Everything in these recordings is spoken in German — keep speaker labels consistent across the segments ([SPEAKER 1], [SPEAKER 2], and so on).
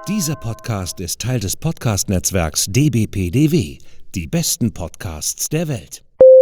[SPEAKER 1] Dieser Podcast ist Teil des Podcast-Netzwerks dbpdw, die besten Podcasts der Welt.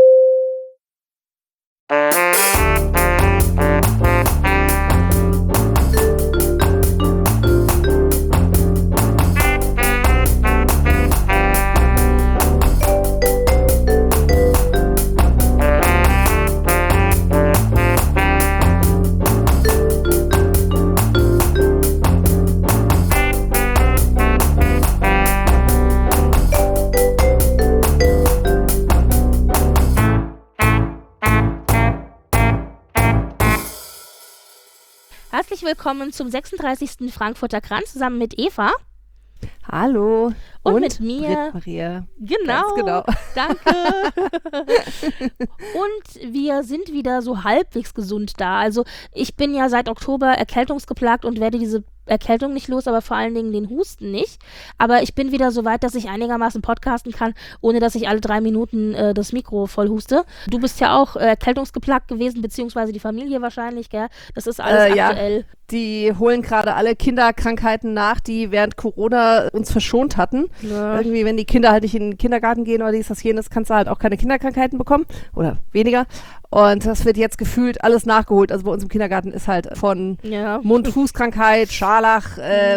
[SPEAKER 2] Herzlich willkommen zum 36. Frankfurter Kranz zusammen mit Eva.
[SPEAKER 3] Hallo.
[SPEAKER 2] Und mit mir.
[SPEAKER 3] Maria.
[SPEAKER 2] Genau.
[SPEAKER 3] Ganz genau.
[SPEAKER 2] Danke. Und wir sind wieder so halbwegs gesund da. Also ich bin ja seit Oktober erkältungsgeplagt und werde diese Erkältung nicht los, aber vor allen Dingen den Husten nicht. Aber ich bin wieder so weit, dass ich einigermaßen podcasten kann, ohne dass ich alle 3 Minuten das Mikro voll huste. Du bist ja auch erkältungsgeplagt gewesen, beziehungsweise die Familie wahrscheinlich, gell? Das ist alles aktuell.
[SPEAKER 3] Ja, die holen gerade alle Kinderkrankheiten nach, die während Corona uns verschont hatten. Ja. Irgendwie, wenn die Kinder halt nicht in den Kindergarten gehen oder dies, das, jenes, kannst du halt auch keine Kinderkrankheiten bekommen oder weniger. Und das wird jetzt gefühlt alles nachgeholt. Also bei uns im Kindergarten ist halt von Mund-Fuß-Krankheit, Scharlach,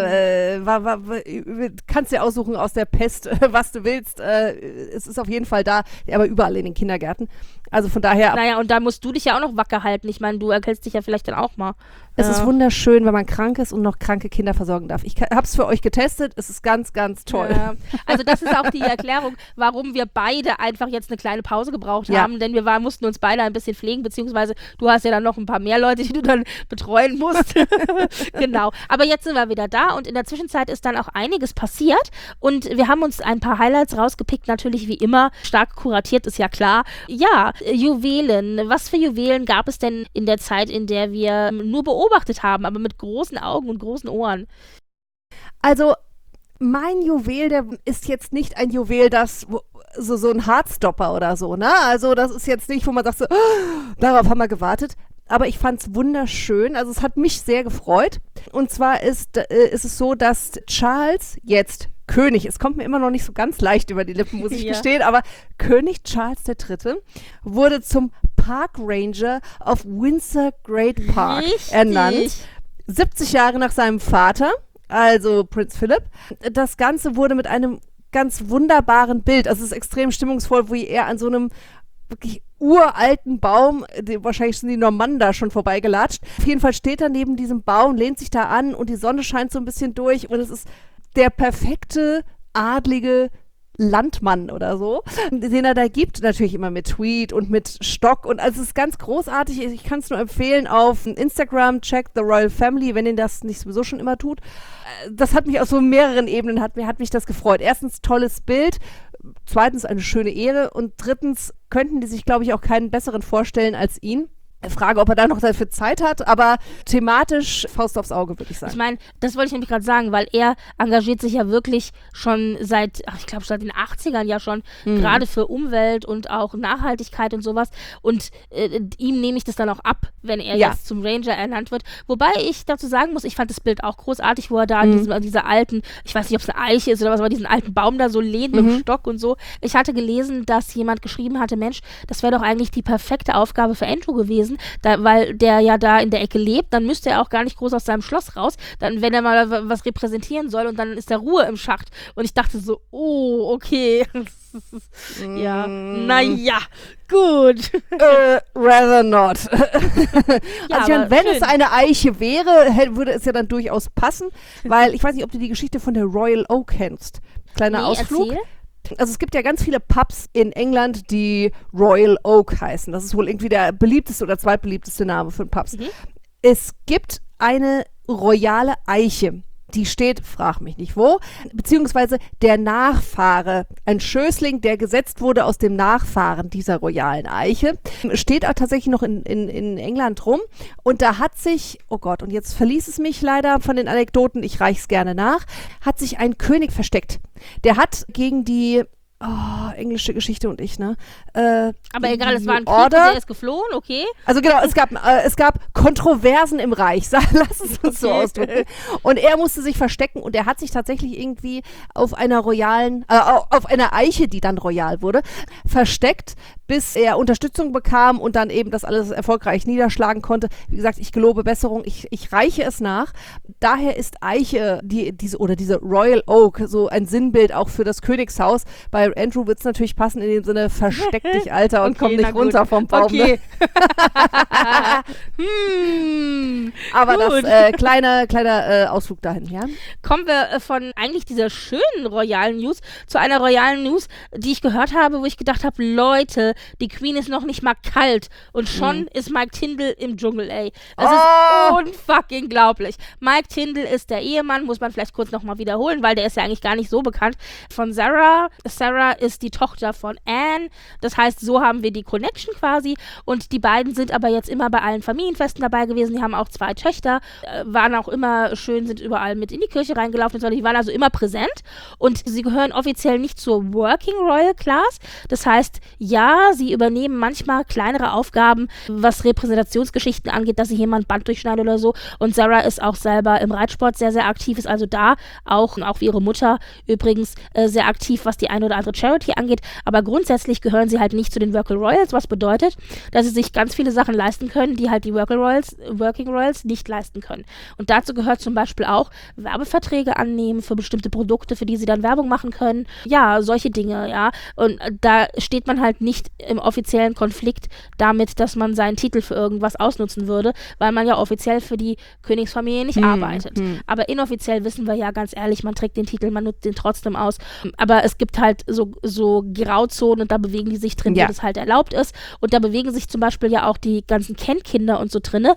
[SPEAKER 3] kannst dir aussuchen aus der Pest, was du willst. Es ist auf jeden Fall da, aber überall in den Kindergärten. Also von daher.
[SPEAKER 2] Naja, und da musst du dich ja auch noch wacker halten. Ich meine, du erkältst dich ja vielleicht dann auch mal.
[SPEAKER 3] Es ist wunderschön, wenn man krank ist und noch kranke Kinder versorgen darf. Ich habe es für euch getestet. Es ist ganz, ganz toll.
[SPEAKER 2] Ja. Also das ist auch die Erklärung, warum wir beide einfach jetzt eine kleine Pause gebraucht haben. Denn wir mussten uns beide ein bisschen pflegen, beziehungsweise du hast ja dann noch ein paar mehr Leute, die du dann betreuen musst. Genau. Aber jetzt sind wir wieder da und in der Zwischenzeit ist dann auch einiges passiert und wir haben uns ein paar Highlights rausgepickt, natürlich wie immer. Stark kuratiert, ist ja klar. Ja, Juwelen. Was für Juwelen gab es denn in der Zeit, in der wir nur beobachtet haben, aber mit großen Augen und großen Ohren?
[SPEAKER 3] Also mein Juwel, der ist jetzt nicht ein Juwel, das so ein Heartstopper oder so, ne? Also das ist jetzt nicht, wo man sagt so, darauf haben wir gewartet. Aber ich fand es wunderschön, also es hat mich sehr gefreut. Und zwar ist es so, dass Charles jetzt König, es kommt mir immer noch nicht so ganz leicht über die Lippen, muss ich gestehen, aber König Charles III. Wurde zum Park Ranger auf Windsor Great Park ernannt. 70 Jahre nach seinem Vater, also Prinz Philipp. Das Ganze wurde mit einem ganz wunderbaren Bild, also es ist extrem stimmungsvoll, wie er an so einem wirklich uralten Baum, wahrscheinlich sind die Normannen da schon vorbeigelatscht. Auf jeden Fall steht er neben diesem Baum, lehnt sich da an und die Sonne scheint so ein bisschen durch und es ist der perfekte, adlige Landmann oder so, den er da gibt, natürlich immer mit Tweet und mit Stock und also es ist ganz großartig, ich kann es nur empfehlen auf Instagram, check the Royal Family, wenn ihr das nicht sowieso schon immer tut. Das hat mich auf so mehreren Ebenen, hat mich das gefreut. Erstens, tolles Bild, zweitens, eine schöne Ehre und drittens, könnten die sich, glaube ich, auch keinen besseren vorstellen als ihn. Frage, ob er da noch dafür Zeit hat, aber thematisch Faust aufs Auge, würde ich sagen.
[SPEAKER 2] Ich meine, das wollte ich nämlich gerade sagen, weil er engagiert sich ja wirklich schon seit den 80ern ja schon, gerade für Umwelt und auch Nachhaltigkeit und sowas und ihm nehme ich das dann auch ab, wenn er jetzt zum Ranger ernannt wird. Wobei ich dazu sagen muss, ich fand das Bild auch großartig, wo er da an dieser alten, ich weiß nicht, ob es eine Eiche ist oder was, aber diesen alten Baum da so lehnt mit dem Stock und so. Ich hatte gelesen, dass jemand geschrieben hatte, Mensch, das wäre doch eigentlich die perfekte Aufgabe für Andrew gewesen, weil der ja da in der Ecke lebt, dann müsste er auch gar nicht groß aus seinem Schloss raus, dann wenn er mal was repräsentieren soll und dann ist da Ruhe im Schacht und ich dachte so, oh, okay, ja, naja, gut.
[SPEAKER 3] Rather not.
[SPEAKER 2] Ja,
[SPEAKER 3] also wenn
[SPEAKER 2] schön.
[SPEAKER 3] es eine Eiche wäre, würde es ja dann durchaus passen, weil ich weiß nicht, ob du die Geschichte von der Royal Oak kennst. Kleiner Ausflug.
[SPEAKER 2] Erzähl.
[SPEAKER 3] Also es gibt ja ganz viele Pubs in England, die Royal Oak heißen. Das ist wohl irgendwie der beliebteste oder zweitbeliebteste Name für Pubs. Es gibt eine royale Eiche. Die steht, frag mich nicht wo, beziehungsweise der Nachfahre, ein Schößling, der gesetzt wurde aus dem Nachfahren dieser royalen Eiche, steht auch tatsächlich noch in England rum und da hat sich, oh Gott, und jetzt verließ es mich leider von den Anekdoten, ich reiche es gerne nach, hat sich ein König versteckt. Der hat gegen die englische Geschichte und ich, ne?
[SPEAKER 2] Aber egal, es war ein Krieg,
[SPEAKER 3] Order.
[SPEAKER 2] der ist geflohen, okay.
[SPEAKER 3] Also genau, es gab Kontroversen im Reich, lass es uns so ausdrücken. Und er musste sich verstecken und er hat sich tatsächlich irgendwie auf einer Eiche, die dann royal wurde, versteckt, bis er Unterstützung bekam und dann eben das alles erfolgreich niederschlagen konnte. Wie gesagt, ich gelobe Besserung, ich reiche es nach. Daher ist Eiche, diese Royal Oak, so ein Sinnbild auch für das Königshaus. Bei Andrew wird es natürlich passen in dem Sinne, versteck dich, Alter, und komm nicht runter vom Baum.
[SPEAKER 2] Okay.
[SPEAKER 3] Ne? Aber das kleiner Ausflug dahin, ja?
[SPEAKER 2] Kommen wir von eigentlich dieser schönen royalen News zu einer royalen News, die ich gehört habe, wo ich gedacht habe, Leute, die Queen ist noch nicht mal kalt und schon ist Mike Tindall im Dschungel, ey. Das ist unfucking glaublich. Mike Tindall ist der Ehemann, muss man vielleicht kurz nochmal wiederholen, weil der ist ja eigentlich gar nicht so bekannt, von Sarah. Sarah ist die Tochter von Anne, das heißt, so haben wir die Connection quasi und die beiden sind aber jetzt immer bei allen Familienfesten dabei gewesen, die haben auch 2 Töchter, waren auch immer schön, sind überall mit in die Kirche reingelaufen, die waren also immer präsent und sie gehören offiziell nicht zur Working Royal Class, das heißt, ja, sie übernehmen manchmal kleinere Aufgaben, was Repräsentationsgeschichten angeht, dass sie jemand Band durchschneiden oder so und Sarah ist auch selber im Reitsport sehr, sehr aktiv, ist also da auch wie ihre Mutter übrigens sehr aktiv, was die eine oder andere Charity angeht, aber grundsätzlich gehören sie halt nicht zu den Working Royals, was bedeutet, dass sie sich ganz viele Sachen leisten können, die halt die Working Royals nicht leisten können. Und dazu gehört zum Beispiel auch Werbeverträge annehmen für bestimmte Produkte, für die sie dann Werbung machen können. Ja, solche Dinge, ja. Und da steht man halt nicht im offiziellen Konflikt damit, dass man seinen Titel für irgendwas ausnutzen würde, weil man ja offiziell für die Königsfamilie nicht arbeitet. Aber inoffiziell wissen wir ja ganz ehrlich, man trägt den Titel, man nutzt den trotzdem aus. Aber es gibt halt so Grauzonen und da bewegen die sich drin, wo das halt erlaubt ist. Und da bewegen sich zum Beispiel ja auch die ganzen Kent-Kinder und so drinne.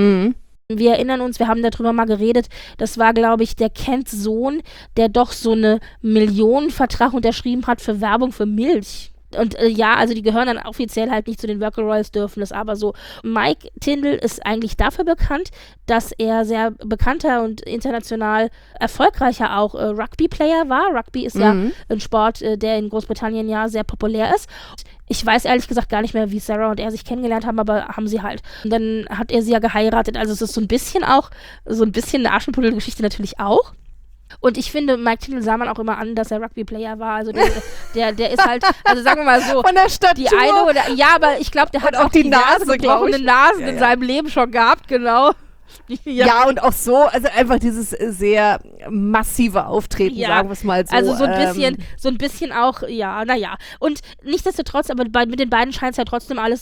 [SPEAKER 2] Wir erinnern uns, wir haben darüber mal geredet, das war, glaube ich, der Kents Sohn, der doch so eine Millionenvertrag unterschrieben hat für Werbung für Milch. Und also die gehören dann offiziell halt nicht zu den Working Royals, dürfen es aber so. Mike Tindall ist eigentlich dafür bekannt, dass er sehr bekannter und international erfolgreicher auch Rugby-Player war. Rugby ist ja ein Sport, der in Großbritannien ja sehr populär ist. Ich weiß ehrlich gesagt gar nicht mehr, wie Sarah und er sich kennengelernt haben, aber haben sie halt. Und dann hat er sie ja geheiratet. Also es ist so ein bisschen eine Aschenputtel-Geschichte natürlich auch. Und ich finde, Mike Tindall sah man auch immer an, dass er Rugby-Player war. Also der ist halt, also sagen wir mal so,
[SPEAKER 3] von der Statur.
[SPEAKER 2] Die eine oder, ja, aber ich glaube, der hat auch die gebrochene Nasen in seinem Leben schon gehabt, genau.
[SPEAKER 3] Ja, und auch so, also einfach dieses sehr massive Auftreten, sagen wir es mal so.
[SPEAKER 2] Also so ein bisschen auch, naja. Und nichtsdestotrotz, aber mit den beiden scheint es ja trotzdem alles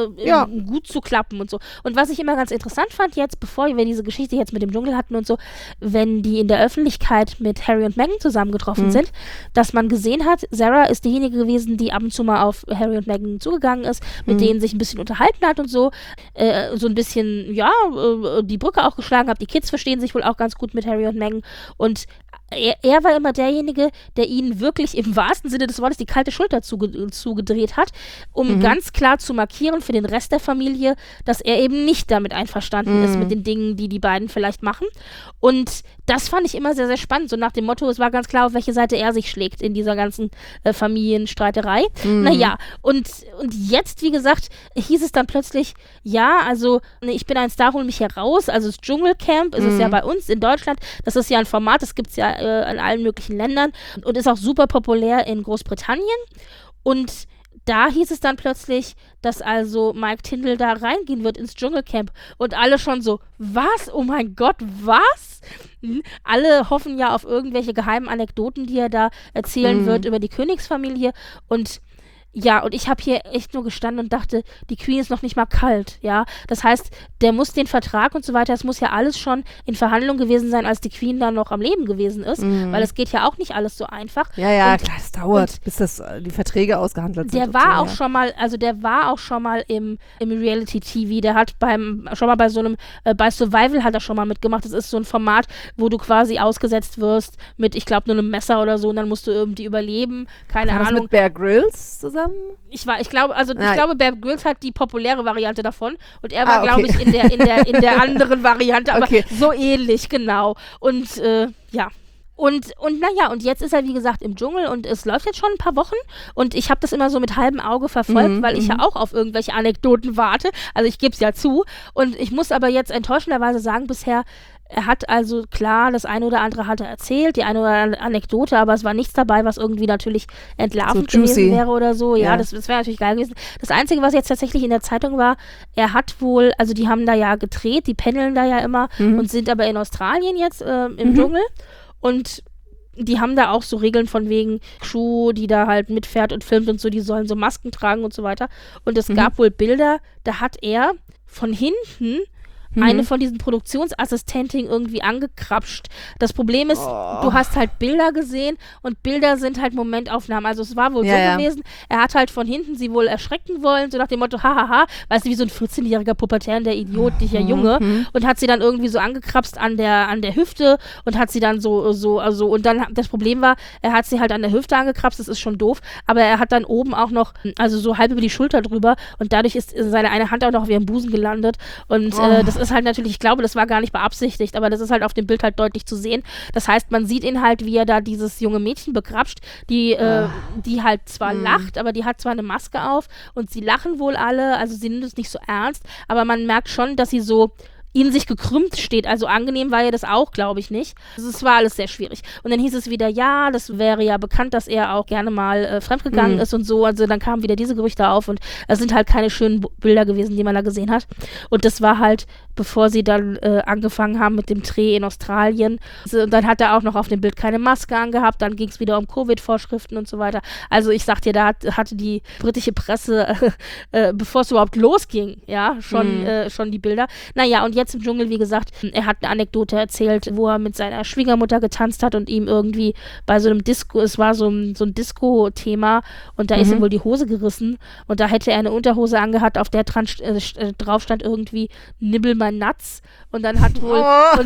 [SPEAKER 2] gut zu klappen und so. Und was ich immer ganz interessant fand jetzt, bevor wir diese Geschichte jetzt mit dem Dschungel hatten und so, wenn die in der Öffentlichkeit mit Harry und Meghan zusammengetroffen sind, dass man gesehen hat, Sarah ist diejenige gewesen, die ab und zu mal auf Harry und Meghan zugegangen ist, mit denen sich ein bisschen unterhalten hat und so. So ein bisschen, die Brücke auch geschlagen hat. Die Kids verstehen sich wohl auch ganz gut mit Harry und Meghan. Und er war immer derjenige, der ihnen wirklich im wahrsten Sinne des Wortes die kalte Schulter zugedreht hat, um ganz klar zu markieren für den Rest der Familie, dass er eben nicht damit einverstanden ist mit den Dingen, die die beiden vielleicht machen. Und das fand ich immer sehr, sehr spannend. So nach dem Motto, es war ganz klar, auf welche Seite er sich schlägt in dieser ganzen Familienstreiterei. Naja, und jetzt, wie gesagt, hieß es dann plötzlich, also ich bin ein Star, hol mich heraus. Also das Dschungelcamp ist es ja bei uns in Deutschland. Das ist ja ein Format, das gibt es ja in allen möglichen Ländern und ist auch super populär in Großbritannien. Und da hieß es dann plötzlich, dass also Mike Tindall da reingehen wird ins Dschungelcamp. Und alle schon so, was? Oh mein Gott, was? Alle hoffen ja auf irgendwelche geheimen Anekdoten, die er da erzählen wird über die Königsfamilie. Und ich habe hier echt nur gestanden und dachte, die Queen ist noch nicht mal kalt, ja. Das heißt, der muss den Vertrag und so weiter, es muss ja alles schon in Verhandlung gewesen sein, als die Queen dann noch am Leben gewesen ist, weil es geht ja auch nicht alles so einfach.
[SPEAKER 3] Ja, klar, es dauert, bis die Verträge ausgehandelt sind.
[SPEAKER 2] Der war auch schon mal im Reality-TV, der hat schon mal bei so einem, bei Survival hat er schon mal mitgemacht. Das ist so ein Format, wo du quasi ausgesetzt wirst mit, ich glaube, nur einem Messer oder so und dann musst du irgendwie überleben, keine Ahnung.
[SPEAKER 3] Das mit Bear Grylls zusammen?
[SPEAKER 2] Ich glaube, Bear Grylls hat die populäre Variante davon und er war, glaube ich, in der anderen Variante, aber so ähnlich, genau. Und Und naja, und jetzt ist er, wie gesagt, im Dschungel und es läuft jetzt schon ein paar Wochen und ich habe das immer so mit halbem Auge verfolgt, weil ich ja auch auf irgendwelche Anekdoten warte. Also ich gebe es ja zu und ich muss aber jetzt enttäuschenderweise sagen, bisher, er hat also, klar, das eine oder andere hat er erzählt, die eine oder andere Anekdote, aber es war nichts dabei, was irgendwie natürlich entlarvend
[SPEAKER 3] So juicy
[SPEAKER 2] gewesen wäre oder so. Ja,
[SPEAKER 3] Ja.
[SPEAKER 2] das wäre natürlich geil gewesen. Das Einzige, was jetzt tatsächlich in der Zeitung war, er hat wohl, also die haben da ja gedreht, die pendeln da ja immer und sind aber in Australien jetzt im Dschungel. Und die haben da auch so Regeln von wegen Crew, die da halt mitfährt und filmt und so, die sollen so Masken tragen und so weiter. Und es gab wohl Bilder, da hat er von hinten eine von diesen Produktionsassistentinnen irgendwie angekrapscht. Das Problem ist, du hast halt Bilder gesehen und Bilder sind halt Momentaufnahmen. Also es war wohl so gewesen, er hat halt von hinten sie wohl erschrecken wollen, so nach dem Motto, hahaha, weißt du, wie so ein 14-jähriger Pubertär, der Idiot, der Junge, und hat sie dann irgendwie so angekrapst an der Hüfte und hat sie dann so, und dann, das Problem war, er hat sie halt an der Hüfte angekrapst, das ist schon doof, aber er hat dann oben auch noch, also so halb über die Schulter drüber und dadurch ist seine eine Hand auch noch auf ihrem Busen gelandet und das ist halt natürlich, ich glaube, das war gar nicht beabsichtigt, aber das ist halt auf dem Bild halt deutlich zu sehen. Das heißt, man sieht ihn halt, wie er da dieses junge Mädchen begrapscht, die halt zwar lacht, aber die hat zwar eine Maske auf und sie lachen wohl alle, also sie nimmt es nicht so ernst, aber man merkt schon, dass sie so in sich gekrümmt steht. Also angenehm war ja das auch, glaube ich, nicht. Also es war alles sehr schwierig. Und dann hieß es wieder, ja, das wäre ja bekannt, dass er auch gerne mal fremdgegangen ist und so. Also dann kamen wieder diese Gerüchte auf und es sind halt keine schönen Bilder gewesen, die man da gesehen hat. Und das war halt, bevor sie dann angefangen haben mit dem Dreh in Australien. Und dann hat er auch noch auf dem Bild keine Maske angehabt. Dann ging es wieder um Covid-Vorschriften und so weiter. Also ich sag dir, da hatte die britische Presse, bevor es überhaupt losging, ja, schon die Bilder. Naja, und jetzt im Dschungel, wie gesagt, er hat eine Anekdote erzählt, wo er mit seiner Schwiegermutter getanzt hat und ihm irgendwie bei so einem Disco, es war so ein Disco-Thema und da ist ihm wohl die Hose gerissen und da hätte er eine Unterhose angehabt, auf der drauf stand irgendwie Nibbel mein Nuts und dann hat wohl,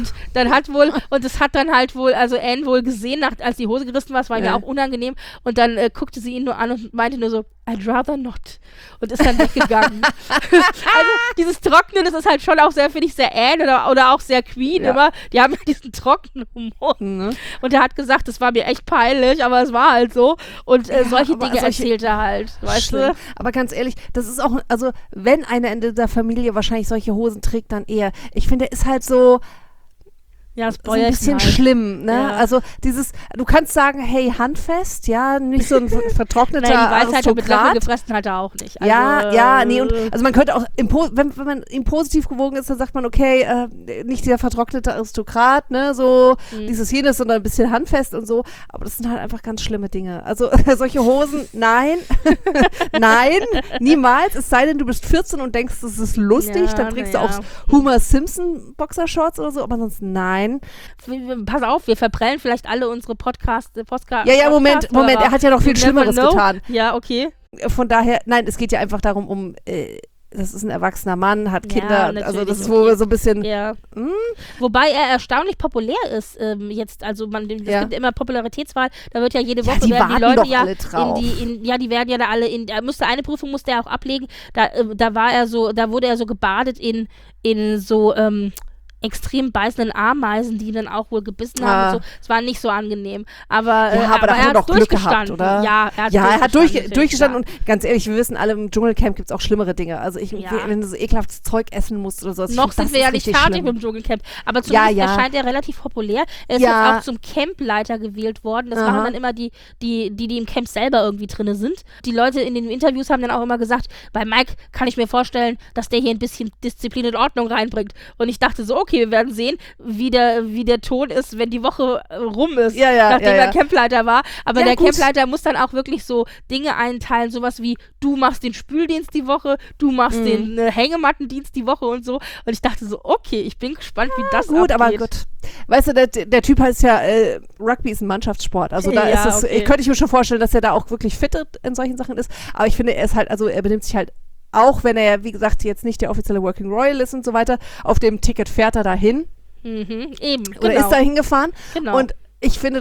[SPEAKER 2] und es hat dann halt wohl, also Anne wohl gesehen, als die Hose gerissen war, es war ja auch unangenehm und dann guckte sie ihn nur an und meinte nur so, I'd rather not. Und ist dann weggegangen. Also dieses Trockene, das ist halt schon auch sehr, finde ich, sehr Anne oder auch sehr Queen immer. Die haben ja diesen trockenen Humor. Und er hat gesagt, das war mir echt peinlich, aber es war halt so. Und solche Dinge erzählt er halt, weißt du?
[SPEAKER 3] Aber ganz ehrlich, das ist auch, also wenn einer in der Familie wahrscheinlich solche Hosen trägt, dann eher. Ich finde, er ist halt so
[SPEAKER 2] ja,
[SPEAKER 3] so ein bisschen schlimm, ne?
[SPEAKER 2] Ja.
[SPEAKER 3] Also du kannst sagen, hey, handfest, ja, nicht so ein vertrockneter
[SPEAKER 2] Nein, die Weisheit mit Löffel
[SPEAKER 3] Aristokrat.
[SPEAKER 2] gefressen hat er auch nicht. Also,
[SPEAKER 3] Ja, nee, und also man könnte auch, wenn man ihm positiv gewogen ist, dann sagt man, okay, nicht dieser vertrocknete Aristokrat, ne, so dieses jenes, sondern ein bisschen handfest und so, aber das sind halt einfach ganz schlimme Dinge. Also solche Hosen, nein, nein, niemals, es sei denn, du bist 14 und denkst, das ist lustig,
[SPEAKER 2] Ja,
[SPEAKER 3] dann trägst
[SPEAKER 2] na
[SPEAKER 3] du auch Homer Simpson Boxershorts oder so, aber sonst nein.
[SPEAKER 2] Pass auf, wir verprellen vielleicht alle unsere Podcast.
[SPEAKER 3] Ja, Moment, er hat ja noch viel Schlimmeres getan.
[SPEAKER 2] Ja, okay.
[SPEAKER 3] Von daher, nein, es geht ja einfach darum, das ist ein erwachsener Mann, hat Kinder, also das ist wohl so ein bisschen.
[SPEAKER 2] Ja. Wobei er erstaunlich populär ist jetzt, also es gibt immer Popularitätswahl, da wird ja jede Woche
[SPEAKER 3] die
[SPEAKER 2] werden die
[SPEAKER 3] warten
[SPEAKER 2] Leute
[SPEAKER 3] doch alle drauf.
[SPEAKER 2] Die werden ja da alle eine Prüfung musste er auch ablegen, da wurde er so gebadet in so extrem beißenden Ameisen, die ihn dann auch wohl gebissen haben und so. Es war nicht so angenehm. Aber
[SPEAKER 3] aber da hat er doch Glück gehabt, oder?
[SPEAKER 2] Ja,
[SPEAKER 3] er hat durchgestanden und ganz ehrlich, wir wissen alle, im Dschungelcamp gibt es auch schlimmere Dinge. Also wenn du so ekelhaftes Zeug essen musst oder so.
[SPEAKER 2] Noch sind wir ja nicht fertig mit dem Dschungelcamp. Aber zumindest erscheint er relativ populär. Er ist jetzt auch zum Campleiter gewählt worden. Das machen dann immer die im Camp selber irgendwie drin sind. Die Leute in den Interviews haben dann auch immer gesagt, bei Mike kann ich mir vorstellen, dass der hier ein bisschen Disziplin und Ordnung reinbringt. Und ich dachte so, okay, wir werden sehen, wie der Ton ist, wenn die Woche rum ist, nachdem er Campleiter war. Aber der Campleiter muss dann auch wirklich so Dinge einteilen, sowas wie, du machst den Spüldienst die Woche, du machst den Hängemattendienst die Woche und so. Und ich dachte so, okay, ich bin gespannt, wie das abgeht.
[SPEAKER 3] Aber gut. Weißt du, der Typ heißt ja, Rugby ist ein Mannschaftssport. Also da ist es, könnte ich mir schon vorstellen, dass er da auch wirklich fit in solchen Sachen ist. Aber ich finde, er ist halt, also er benimmt sich halt, auch wenn er, wie gesagt, jetzt nicht der offizielle Working Royal ist und so weiter, auf dem Ticket fährt er dahin.
[SPEAKER 2] Eben,
[SPEAKER 3] Oder ist da hingefahren.
[SPEAKER 2] Genau.
[SPEAKER 3] Und ich finde das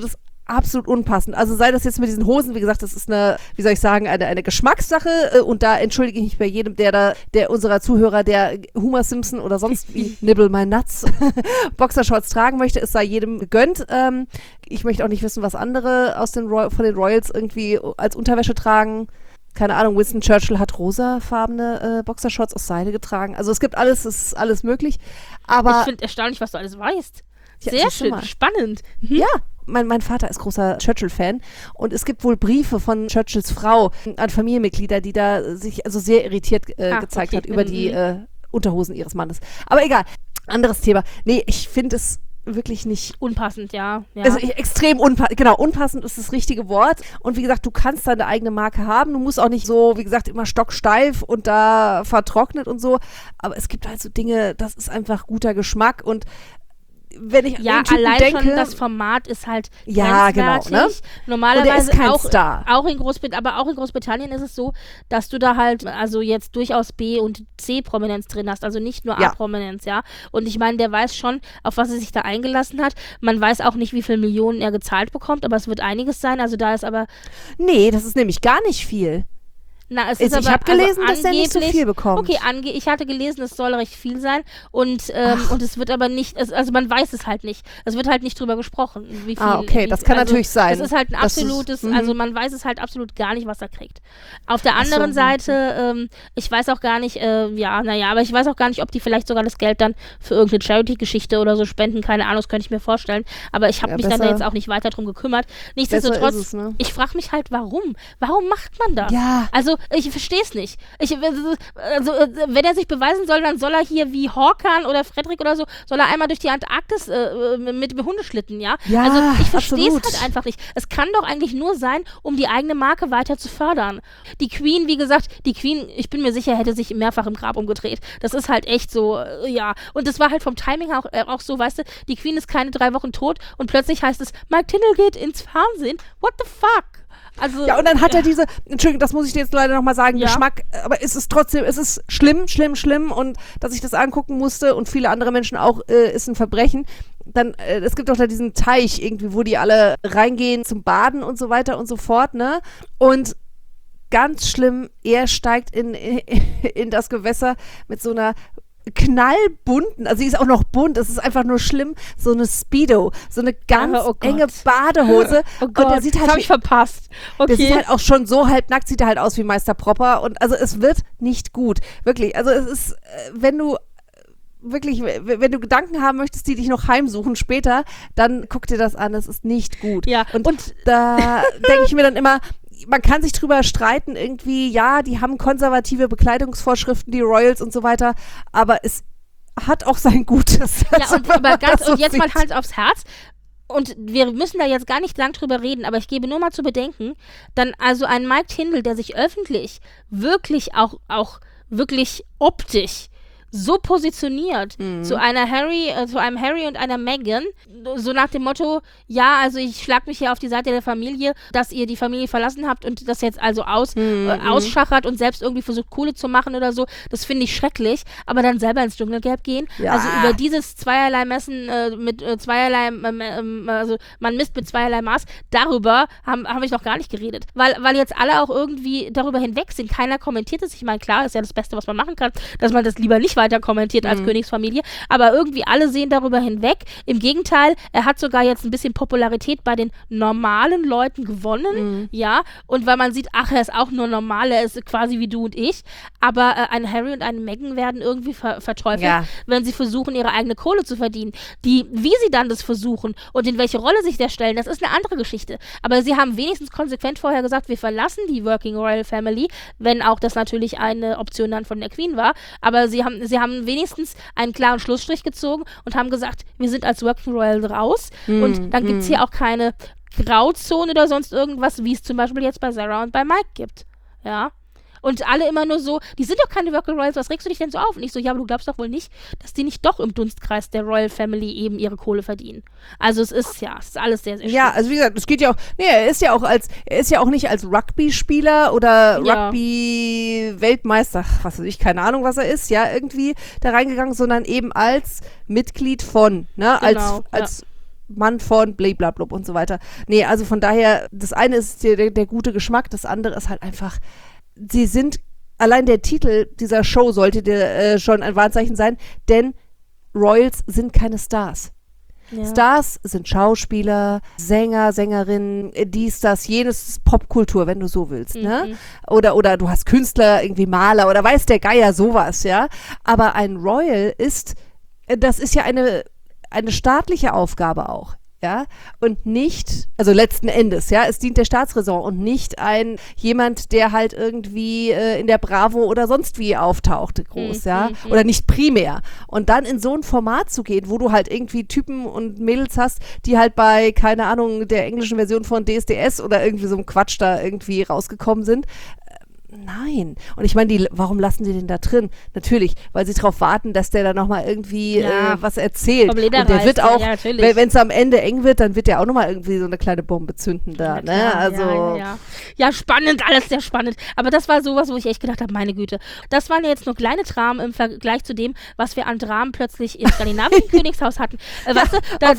[SPEAKER 3] absolut unpassend. Also sei das jetzt mit diesen Hosen, wie gesagt, das ist eine Geschmackssache und da entschuldige ich mich bei jedem, der unserer Zuhörer, der Homer Simpson oder sonst wie Nibble My Nuts Boxershorts tragen möchte, es sei jedem gegönnt. Ich möchte auch nicht wissen, was andere von den Royals irgendwie als Unterwäsche tragen. Keine Ahnung, Winston Churchill hat rosafarbene Boxershorts aus Seide getragen. Also es ist alles möglich. Aber
[SPEAKER 2] ich finde erstaunlich, was du alles weißt.
[SPEAKER 3] Ja,
[SPEAKER 2] Sehr schön, spannend.
[SPEAKER 3] Ja, mein Vater ist großer Churchill-Fan und es gibt wohl Briefe von Churchills Frau an Familienmitglieder, die da sich also sehr irritiert gezeigt hat über die Unterhosen ihres Mannes. Aber egal, anderes Thema. Nee, ich finde es wirklich nicht
[SPEAKER 2] unpassend, ja.
[SPEAKER 3] Also extrem unpassend, genau, unpassend ist das richtige Wort. Und wie gesagt, du kannst deine eigene Marke haben. Du musst auch nicht so, wie gesagt, immer stocksteif und da vertrocknet und so. Aber es gibt halt so Dinge, das ist einfach guter Geschmack und wenn ich
[SPEAKER 2] ja,
[SPEAKER 3] an den Typen
[SPEAKER 2] allein
[SPEAKER 3] denke,
[SPEAKER 2] schon das Format ist halt
[SPEAKER 3] ja, genau, ne?
[SPEAKER 2] Normalerweise
[SPEAKER 3] und er ist kein
[SPEAKER 2] auch
[SPEAKER 3] Star.
[SPEAKER 2] Aber auch in Großbritannien ist es so, dass du da halt also jetzt durchaus B- und C-Prominenz drin hast, also nicht nur A-Prominenz, ja. Und ich meine, der weiß schon, auf was er sich da eingelassen hat. Man weiß auch nicht, wie viele Millionen er gezahlt bekommt, aber es wird einiges sein. Also da ist aber...
[SPEAKER 3] Nee, das ist nämlich gar nicht viel.
[SPEAKER 2] Na, es ist aber,
[SPEAKER 3] ich habe gelesen,
[SPEAKER 2] also
[SPEAKER 3] dass er nicht so viel bekommt.
[SPEAKER 2] Okay, ich hatte gelesen, es soll recht viel sein und es wird aber nicht, also man weiß es halt nicht. Es wird halt nicht drüber gesprochen, wie viel.
[SPEAKER 3] Okay, das kann natürlich sein.
[SPEAKER 2] Es ist halt ein absolutes, also man weiß es halt absolut gar nicht, was er kriegt. Auf der anderen Seite, ich weiß auch gar nicht, aber ich weiß auch gar nicht, ob die vielleicht sogar das Geld dann für irgendeine Charity-Geschichte oder so spenden, keine Ahnung, das könnte ich mir vorstellen. Aber ich habe mich dann da jetzt auch nicht weiter drum gekümmert. Nichtsdestotrotz, ich frage mich halt, warum? Warum macht man das?
[SPEAKER 3] Ja.
[SPEAKER 2] Also, ich verstehe es nicht. Wenn er sich beweisen soll, dann soll er hier wie Håkan oder Frederik oder so, soll er einmal durch die Antarktis mit Hundeschlitten, ja? Also ich verstehe es halt einfach nicht. Es kann doch eigentlich nur sein, um die eigene Marke weiter zu fördern. Die Queen, wie gesagt, ich bin mir sicher, hätte sich mehrfach im Grab umgedreht. Das ist halt echt so, ja. Und das war halt vom Timing auch so, weißt du, die Queen ist keine 3 Wochen tot und plötzlich heißt es, Mike Tindall geht ins Fernsehen. What the fuck? Also,
[SPEAKER 3] ja, und dann hat er Entschuldigung, das muss ich dir jetzt leider nochmal sagen, Geschmack, aber es ist schlimm und dass ich das angucken musste und viele andere Menschen auch, ist ein Verbrechen. Dann, es gibt doch da diesen Teich irgendwie, wo die alle reingehen zum Baden und so weiter und so fort, ne? Und ganz schlimm, er steigt in das Gewässer mit so einer knallbunten, also sie ist auch noch bunt, es ist einfach nur schlimm, so eine Speedo, so eine ganz enge Badehose.
[SPEAKER 2] Oh Gott,
[SPEAKER 3] und der sieht halt,
[SPEAKER 2] das habe ich verpasst. Okay.
[SPEAKER 3] Der sieht halt auch schon so halbnackt, sieht er halt aus wie Meister Propper und also es wird nicht gut, wirklich. Also es ist, wenn du Gedanken haben möchtest, die dich noch heimsuchen später, dann guck dir das an, das ist nicht gut.
[SPEAKER 2] Ja.
[SPEAKER 3] Und da denke ich mir dann immer, man kann sich drüber streiten, irgendwie, ja, die haben konservative Bekleidungsvorschriften, die Royals und so weiter, aber es hat auch sein Gutes.
[SPEAKER 2] Ja, und jetzt mal Hand aufs Herz. Und wir müssen da jetzt gar nicht lang drüber reden, aber ich gebe nur mal zu bedenken, dann also ein Mike Tindall, der sich öffentlich wirklich auch wirklich optisch so positioniert zu einem Harry und einer Meghan, so nach dem Motto, ja, also ich schlag mich hier auf die Seite der Familie, dass ihr die Familie verlassen habt und das jetzt also ausschachert und selbst irgendwie versucht, Kohle zu machen oder so, das finde ich schrecklich, aber dann selber ins Dschungelcamp gehen, also über dieses zweierlei Messen mit zweierlei, also man misst mit zweierlei Maß, darüber hab ich noch gar nicht geredet, weil jetzt alle auch irgendwie darüber hinweg sind, keiner kommentiert es, ich meine, klar, ist ja das Beste, was man machen kann, dass man das lieber nicht weiter kommentiert als Königsfamilie, aber irgendwie alle sehen darüber hinweg. Im Gegenteil, er hat sogar jetzt ein bisschen Popularität bei den normalen Leuten gewonnen, ja, und weil man sieht, ach, er ist auch nur normal, er ist quasi wie du und ich, aber ein Harry und eine Meghan werden irgendwie verteufelt, wenn sie versuchen, ihre eigene Kohle zu verdienen. Wie sie dann das versuchen und in welche Rolle sich der stellen, das ist eine andere Geschichte. Aber sie haben wenigstens konsequent vorher gesagt, wir verlassen die Working Royal Family, wenn auch das natürlich eine Option dann von der Queen war, aber sie haben wenigstens einen klaren Schlussstrich gezogen und haben gesagt, wir sind als Working Royal raus und dann gibt es hier auch keine Grauzone oder sonst irgendwas, wie es zum Beispiel jetzt bei Sarah und bei Mike gibt. Ja. Und alle immer nur so, die sind doch keine Working Royals, was regst du dich denn so auf? Und ich so, ja, aber du glaubst doch wohl nicht, dass die nicht doch im Dunstkreis der Royal Family eben ihre Kohle verdienen. Also es ist alles sehr, sehr schön.
[SPEAKER 3] Ja, also wie gesagt, es geht ja auch, er ist ja auch nicht als Rugby-Spieler oder Rugby-Weltmeister, was weiß ich, keine Ahnung, was er ist, ja, irgendwie da reingegangen, sondern eben als Mitglied von, ne,
[SPEAKER 2] genau,
[SPEAKER 3] als Mann von blablabla und so weiter. Nee, also von daher, das eine ist der gute Geschmack, das andere ist halt einfach, allein der Titel dieser Show sollte dir schon ein Warnzeichen sein, denn Royals sind keine Stars. Ja. Stars sind Schauspieler, Sänger, Sängerinnen, dies, das, jenes, Popkultur, wenn du so willst, ne? Oder du hast Künstler, irgendwie Maler oder weiß der Geier, sowas, ja? Aber ein Royal das ist ja eine staatliche Aufgabe auch, ja? Und nicht, also letzten Endes, ja, es dient der Staatsräson und nicht jemand, der halt irgendwie in der Bravo oder sonst wie auftaucht, groß, ja? Oder nicht primär. Und dann in so ein Format zu gehen, wo du halt irgendwie Typen und Mädels hast, die halt bei, keine Ahnung, der englischen Version von DSDS oder irgendwie so einem Quatsch da irgendwie rausgekommen sind. Nein. Und ich meine, warum lassen die den da drin? Natürlich, weil sie darauf warten, dass der da nochmal irgendwie was erzählt. Und der wird auch, wenn es am Ende eng wird, dann wird der auch nochmal irgendwie so eine kleine Bombe zünden da.
[SPEAKER 2] Klar,
[SPEAKER 3] ne? Also
[SPEAKER 2] ja, spannend, alles sehr spannend. Aber das war sowas, wo ich echt gedacht habe, meine Güte. Das waren ja jetzt nur kleine Dramen im Vergleich zu dem, was wir an Dramen plötzlich im skandinavischen Königshaus hatten. Weißt du, da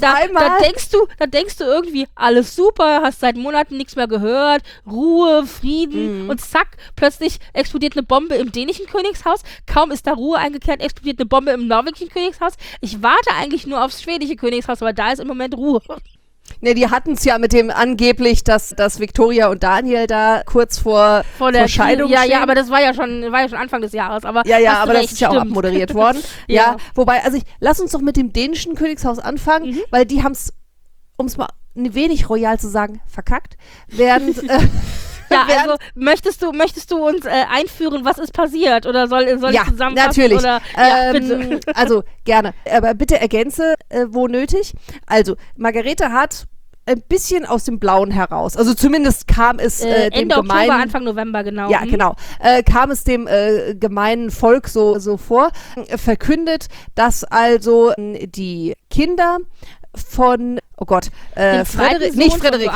[SPEAKER 2] denkst du irgendwie, alles super, hast seit Monaten nichts mehr gehört, Ruhe, Frieden und zack, plötzlich explodiert eine Bombe im dänischen Königshaus. Kaum ist da Ruhe eingekehrt, explodiert eine Bombe im norwegischen Königshaus. Ich warte eigentlich nur aufs schwedische Königshaus, aber da ist im Moment Ruhe.
[SPEAKER 3] Ne, die hatten es ja mit dem angeblich, dass Victoria und Daniel da kurz vor der Scheidung stehen.
[SPEAKER 2] Ja, aber das war ja schon Anfang des Jahres. Aber
[SPEAKER 3] aber das ist ja auch abmoderiert worden. ja, wobei, also lass uns doch mit dem dänischen Königshaus anfangen, weil die haben es, um es mal ein wenig royal zu sagen, verkackt. Während
[SPEAKER 2] ja, also möchtest du uns einführen, was ist passiert? Oder soll ich zusammenfassen?
[SPEAKER 3] Natürlich.
[SPEAKER 2] Oder,
[SPEAKER 3] bitte. Also gerne. Aber bitte ergänze, wo nötig. Also, Margarete hat ein bisschen aus dem Blauen heraus, also zumindest kam es dem
[SPEAKER 2] Ende Oktober, Anfang November, genau.
[SPEAKER 3] Ja, genau. Kam es dem gemeinen Volk so vor, verkündet, dass also die Kinder von, oh Gott, Frederik,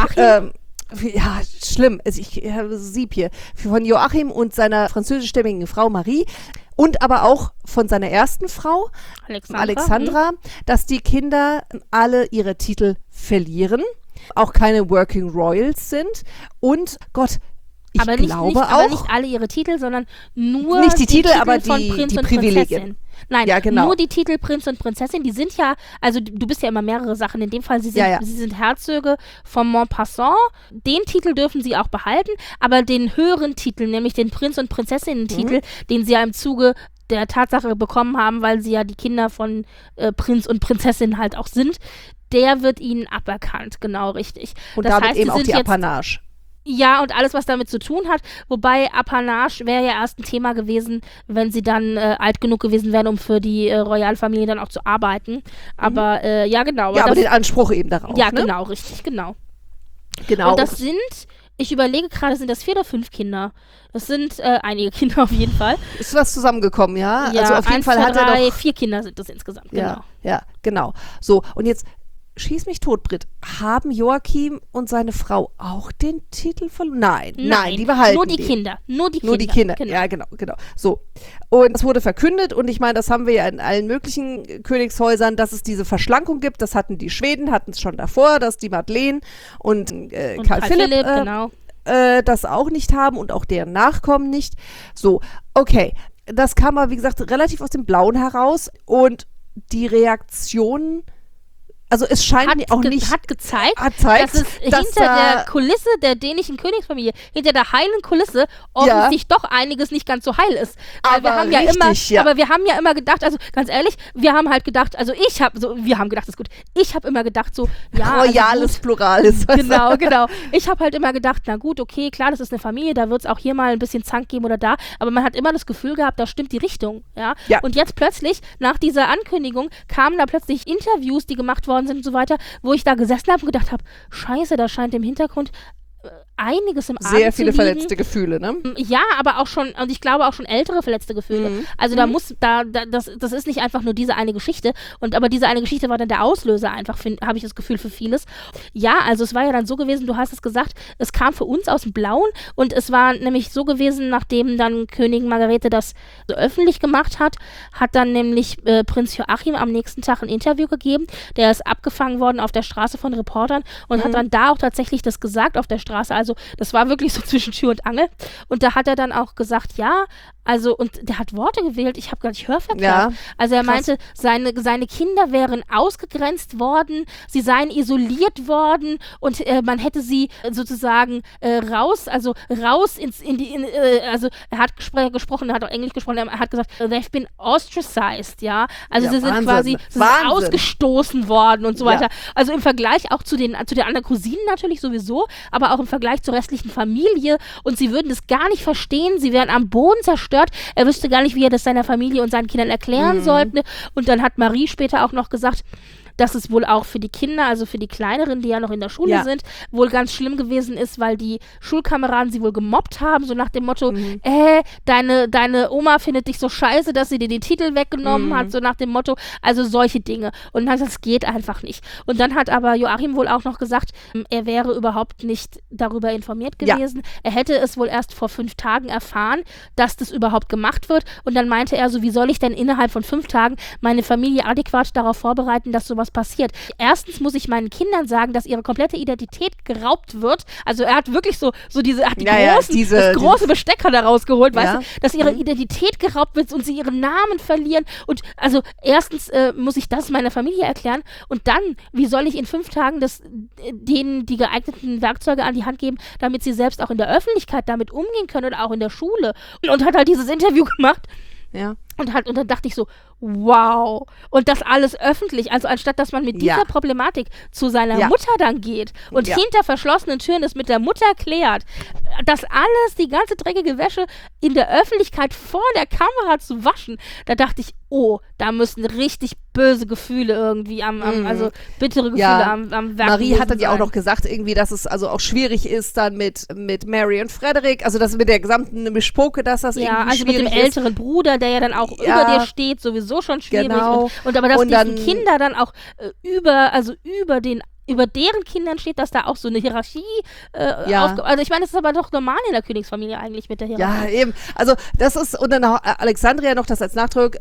[SPEAKER 3] ja, schlimm. Ich sieb hier. Von Joachim und seiner französischstämmigen Frau Marie und aber auch von seiner ersten Frau, Alexandra, dass die Kinder alle ihre Titel verlieren, auch keine Working Royals sind und Gott, aber nicht
[SPEAKER 2] alle ihre Titel, sondern nur
[SPEAKER 3] nicht die Titel, aber
[SPEAKER 2] von Prinz und Prinzessin. Nein,
[SPEAKER 3] ja, genau.
[SPEAKER 2] Nur die Titel Prinz und Prinzessin, die sind ja, also du bist ja immer mehrere Sachen, in dem Fall, sie sind Herzöge von Montpassant, den Titel dürfen sie auch behalten, aber den höheren Titel, nämlich den Prinz- und Prinzessinnen-Titel, den sie ja im Zuge der Tatsache bekommen haben, weil sie ja die Kinder von Prinz und Prinzessin halt auch sind, der wird ihnen aberkannt, genau richtig.
[SPEAKER 3] Und das damit heißt, eben auch die Apanage.
[SPEAKER 2] Ja, und alles, was damit zu tun hat. Wobei Apanage wäre ja erst ein Thema gewesen, wenn sie dann alt genug gewesen wären, um für die Royalfamilie dann auch zu arbeiten. Aber ja, genau.
[SPEAKER 3] Ja, aber den Anspruch eben darauf.
[SPEAKER 2] Ja,
[SPEAKER 3] ne?
[SPEAKER 2] genau, richtig, genau.
[SPEAKER 3] Und
[SPEAKER 2] das sind, ich überlege gerade, sind das 4 oder 5 Kinder? Das sind einige Kinder auf jeden Fall.
[SPEAKER 3] Ist was zusammengekommen, ja?
[SPEAKER 2] Ja,
[SPEAKER 3] also auf jeden Fall hat er doch
[SPEAKER 2] 4 Kinder sind das insgesamt, genau.
[SPEAKER 3] Ja, genau. So, und jetzt schieß mich tot, Britt. Haben Joachim und seine Frau auch den Titel verloren? Nein, die behalten
[SPEAKER 2] nur die Kinder. Nur die
[SPEAKER 3] Kinder, genau. Ja, genau. So. Und das wurde verkündet und ich meine, das haben wir ja in allen möglichen Königshäusern, dass es diese Verschlankung gibt. Das hatten die Schweden, hatten es schon davor, dass die Madeleine und Karl Philipp
[SPEAKER 2] genau.
[SPEAKER 3] Das auch nicht haben und auch deren Nachkommen nicht. So, okay. Das kam aber, wie gesagt, relativ aus dem Blauen heraus und die Reaktionen, also es scheint mir auch nicht...
[SPEAKER 2] Hat gezeigt, dass es hinter der Kulisse der dänischen Königsfamilie, hinter der heilen Kulisse, offensichtlich doch einiges nicht ganz so heil ist. Weil
[SPEAKER 3] aber
[SPEAKER 2] wir haben ja immer gedacht, also ganz ehrlich, wir haben halt gedacht, also ich habe immer gedacht so, ja...
[SPEAKER 3] Royales
[SPEAKER 2] also
[SPEAKER 3] Plural ist was.
[SPEAKER 2] Genau. Ich habe halt immer gedacht, na gut, okay, klar, das ist eine Familie, da wird es auch hier mal ein bisschen Zank geben oder da, aber man hat immer das Gefühl gehabt, da stimmt die Richtung, ja. Und jetzt plötzlich, nach dieser Ankündigung, kamen da plötzlich Interviews, die gemacht worden sind und so weiter, wo ich da gesessen habe und gedacht habe, scheiße, da scheint im Hintergrund einiges im Argen
[SPEAKER 3] Sehr viele
[SPEAKER 2] zu liegen.
[SPEAKER 3] verletzte Gefühle, ne?
[SPEAKER 2] Ja, aber auch schon, und ich glaube auch schon ältere verletzte Gefühle. Also das ist nicht einfach nur diese eine Geschichte, aber diese eine Geschichte war dann der Auslöser einfach, habe ich das Gefühl, für vieles. Ja, also es war ja dann so gewesen, du hast es gesagt, es kam für uns aus dem Blauen und es war nämlich so gewesen, nachdem dann Königin Margarete das so öffentlich gemacht hat dann nämlich Prinz Joachim am nächsten Tag ein Interview gegeben, der ist abgefangen worden auf der Straße von Reportern und hat dann da auch tatsächlich das gesagt auf der Straße, also das war wirklich so zwischen Tür und Angel und da hat er dann auch gesagt, ja, also, und der hat Worte gewählt, ich habe gar nicht Hörverkehr. Ja, also er meinte, seine Kinder wären ausgegrenzt worden, sie seien isoliert worden und man hätte sie sozusagen raus also er hat gesprochen, er hat auch Englisch gesprochen, er hat gesagt, they've been ostracized, ja. Also sie sind quasi ausgestoßen worden und so weiter. Also im Vergleich auch zu den anderen Cousinen natürlich sowieso, aber auch im Vergleich zur restlichen Familie und sie würden das gar nicht verstehen, sie wären am Boden zerstört. Er wüsste gar nicht, wie er das seiner Familie und seinen Kindern erklären sollte. Und dann hat Marie später auch noch gesagt, dass es wohl auch für die Kinder, also für die Kleineren, die ja noch in der Schule sind, wohl ganz schlimm gewesen ist, weil die Schulkameraden sie wohl gemobbt haben, so nach dem Motto, deine Oma findet dich so scheiße, dass sie dir die Titel weggenommen hat, so nach dem Motto, also solche Dinge. Und dann das geht einfach nicht. Und dann hat aber Joachim wohl auch noch gesagt, er wäre überhaupt nicht darüber informiert gewesen. Ja. Er hätte es wohl erst vor 5 Tagen erfahren, dass das überhaupt gemacht wird. Und dann meinte er so, wie soll ich denn innerhalb von 5 Tagen meine Familie adäquat darauf vorbereiten, dass sowas passiert. Erstens muss ich meinen Kindern sagen, dass ihre komplette Identität geraubt wird. Also er hat wirklich das große Besteck da rausgeholt, weißt du, dass ihre Identität geraubt wird und sie ihren Namen verlieren. Und also erstens muss ich das meiner Familie erklären und dann, wie soll ich in 5 Tagen denen die geeigneten Werkzeuge an die Hand geben, damit sie selbst auch in der Öffentlichkeit damit umgehen können oder auch in der Schule. Und hat halt dieses Interview gemacht. Ja. Und dann dachte ich so, wow. Und das alles öffentlich. Also anstatt, dass man mit dieser Problematik zu seiner Mutter dann geht und hinter verschlossenen Türen das mit der Mutter klärt, das alles, die ganze dreckige Wäsche in der Öffentlichkeit vor der Kamera zu waschen, da dachte ich, oh, da müssen richtig böse Gefühle irgendwie also bittere Gefühle am Werk.
[SPEAKER 3] Marie hat dann ja auch noch gesagt, irgendwie, dass es also auch schwierig ist dann mit Mary und Frederick, also das mit der gesamten Mischpoke, dass das irgendwie
[SPEAKER 2] also
[SPEAKER 3] schwierig ist.
[SPEAKER 2] Ja, also mit dem älteren Bruder, der ja dann auch über dir steht, sowieso schon schwierig. Genau. Und aber dass die Kinder dann auch über deren Kindern steht, dass da auch so eine Hierarchie also ich meine, das ist aber doch normal in der Königsfamilie eigentlich mit der Hierarchie.
[SPEAKER 3] Ja, eben. Also das ist, und dann Alexandria noch das als Nachdruck,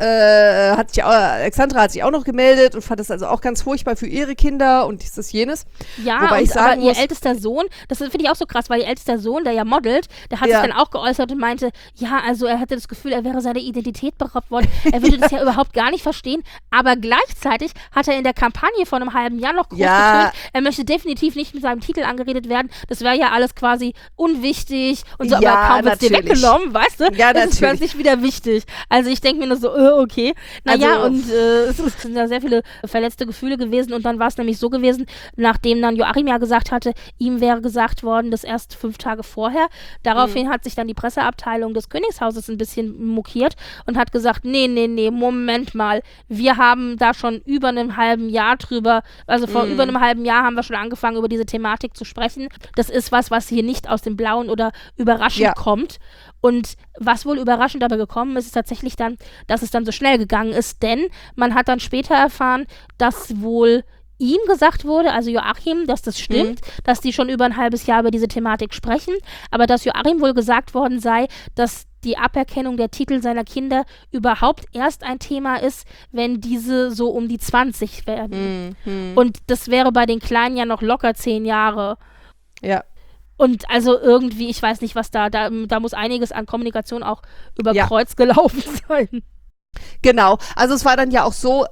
[SPEAKER 3] Alexandra hat sich auch noch gemeldet und fand das also auch ganz furchtbar für ihre Kinder und dieses jenes.
[SPEAKER 2] Ja, wobei aber ihr ältester Sohn, das finde ich auch so krass, weil ihr ältester Sohn, der ja modelt, der hat sich dann auch geäußert und meinte, ja, also er hatte das Gefühl, er wäre seiner Identität beraubt worden. Er würde das ja überhaupt gar nicht verstehen, aber gleichzeitig hat er in der Kampagne vor einem halben Jahr noch groß betont, er möchte definitiv nicht mit seinem Titel angeredet werden. Das wäre ja alles quasi unwichtig und so, aber kaum wird es dir weggenommen, weißt du? Ja, das ist plötzlich wieder wichtig. Also ich denke mir nur so, okay. Naja, und es sind da sehr viele verletzte Gefühle gewesen und dann war es nämlich so gewesen, nachdem dann Joachim ja gesagt hatte, ihm wäre gesagt worden, das erst 5 Tage vorher. Daraufhin hat sich dann die Presseabteilung des Königshauses ein bisschen mokiert und hat gesagt, nee, Moment mal, wir haben da schon über einem halben Jahr drüber, also vor über einem halben Jahr haben wir schon angefangen, über diese Thematik zu sprechen. Das ist was hier nicht aus dem Blauen oder überraschend kommt. Und was wohl überraschend dabei gekommen ist, ist tatsächlich dann, dass es dann so schnell gegangen ist, denn man hat dann später erfahren, dass wohl ihm gesagt wurde, also Joachim, dass das stimmt, dass die schon über ein halbes Jahr über diese Thematik sprechen, aber dass Joachim wohl gesagt worden sei, dass die Aberkennung der Titel seiner Kinder überhaupt erst ein Thema ist, wenn diese so um die 20 werden. Und das wäre bei den Kleinen ja noch locker 10 Jahre. Ja. Und also irgendwie, ich weiß nicht, was da muss einiges an Kommunikation auch über Kreuz gelaufen sein.
[SPEAKER 3] Genau, also es war dann ja auch so,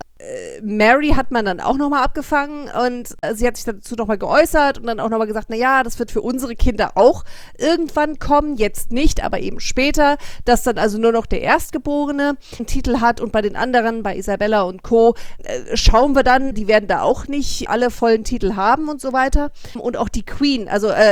[SPEAKER 3] Mary hat man dann auch nochmal abgefangen und sie hat sich dazu nochmal geäußert und dann auch nochmal gesagt, naja, das wird für unsere Kinder auch irgendwann kommen, jetzt nicht, aber eben später, dass dann also nur noch der Erstgeborene einen Titel hat und bei den anderen, bei Isabella und Co., schauen wir dann, die werden da auch nicht alle vollen Titel haben und so weiter. Und auch die Queen,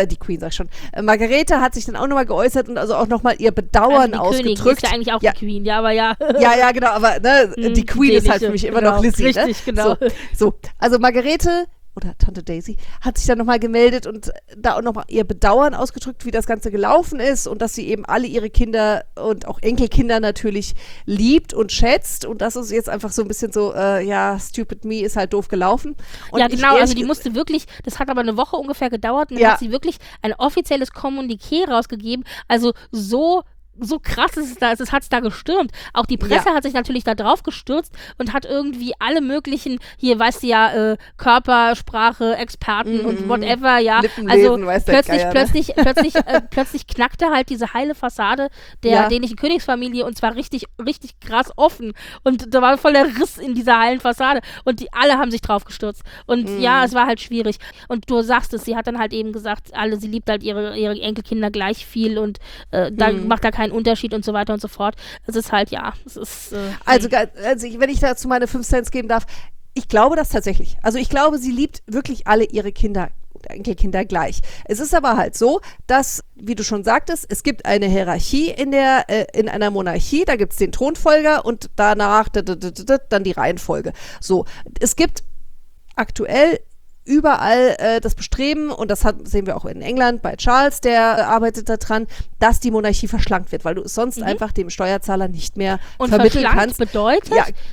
[SPEAKER 3] Margarete hat sich dann auch nochmal geäußert und also auch nochmal ihr Bedauern ausgedrückt.
[SPEAKER 2] Königin ist ja eigentlich auch die Queen, ja, aber ja.
[SPEAKER 3] Ja, genau, aber die Queen ist halt für mich immer noch Lizzie.
[SPEAKER 2] Richtig,
[SPEAKER 3] ne?
[SPEAKER 2] genau.
[SPEAKER 3] So, also Margarete oder Tante Daisy, hat sich dann nochmal gemeldet und da auch nochmal ihr Bedauern ausgedrückt, wie das Ganze gelaufen ist und dass sie eben alle ihre Kinder und auch Enkelkinder natürlich liebt und schätzt und das ist jetzt einfach so ein bisschen so, stupid me ist halt doof gelaufen. Und
[SPEAKER 2] ja, genau, also die musste wirklich, das hat aber eine Woche ungefähr gedauert und dann hat sie wirklich ein offizielles Kommuniqué rausgegeben, also so krass ist es da, es hat es da gestürmt. Auch die Presse hat sich natürlich da drauf gestürzt und hat irgendwie alle möglichen, hier weißt du ja, Körpersprache, Experten und whatever, ja.
[SPEAKER 3] Lippenlesen,
[SPEAKER 2] also plötzlich knackte halt diese heile Fassade der dänischen Königsfamilie und zwar richtig, richtig krass offen. Und da war voll der Riss in dieser heilen Fassade und die alle haben sich drauf gestürzt. Und ja, es war halt schwierig. Und du sagst es, sie hat dann halt eben gesagt, sie liebt halt ihre Enkelkinder gleich viel und da macht da keinen Unterschied und so weiter und so fort. Es ist halt, es ist...
[SPEAKER 3] Also, wenn ich dazu meine 5 Cents geben darf, ich glaube das tatsächlich. Also ich glaube, sie liebt wirklich alle ihre Kinder, Enkelkinder gleich. Es ist aber halt so, dass, wie du schon sagtest, es gibt eine Hierarchie in einer Monarchie, da gibt es den Thronfolger und danach dann die Reihenfolge. So, es gibt aktuell überall das Bestreben, und das sehen wir auch in England bei Charles, der arbeitet daran, dass die Monarchie verschlankt wird, weil du es sonst einfach dem Steuerzahler nicht mehr vermitteln kannst.
[SPEAKER 2] Und bedeutet,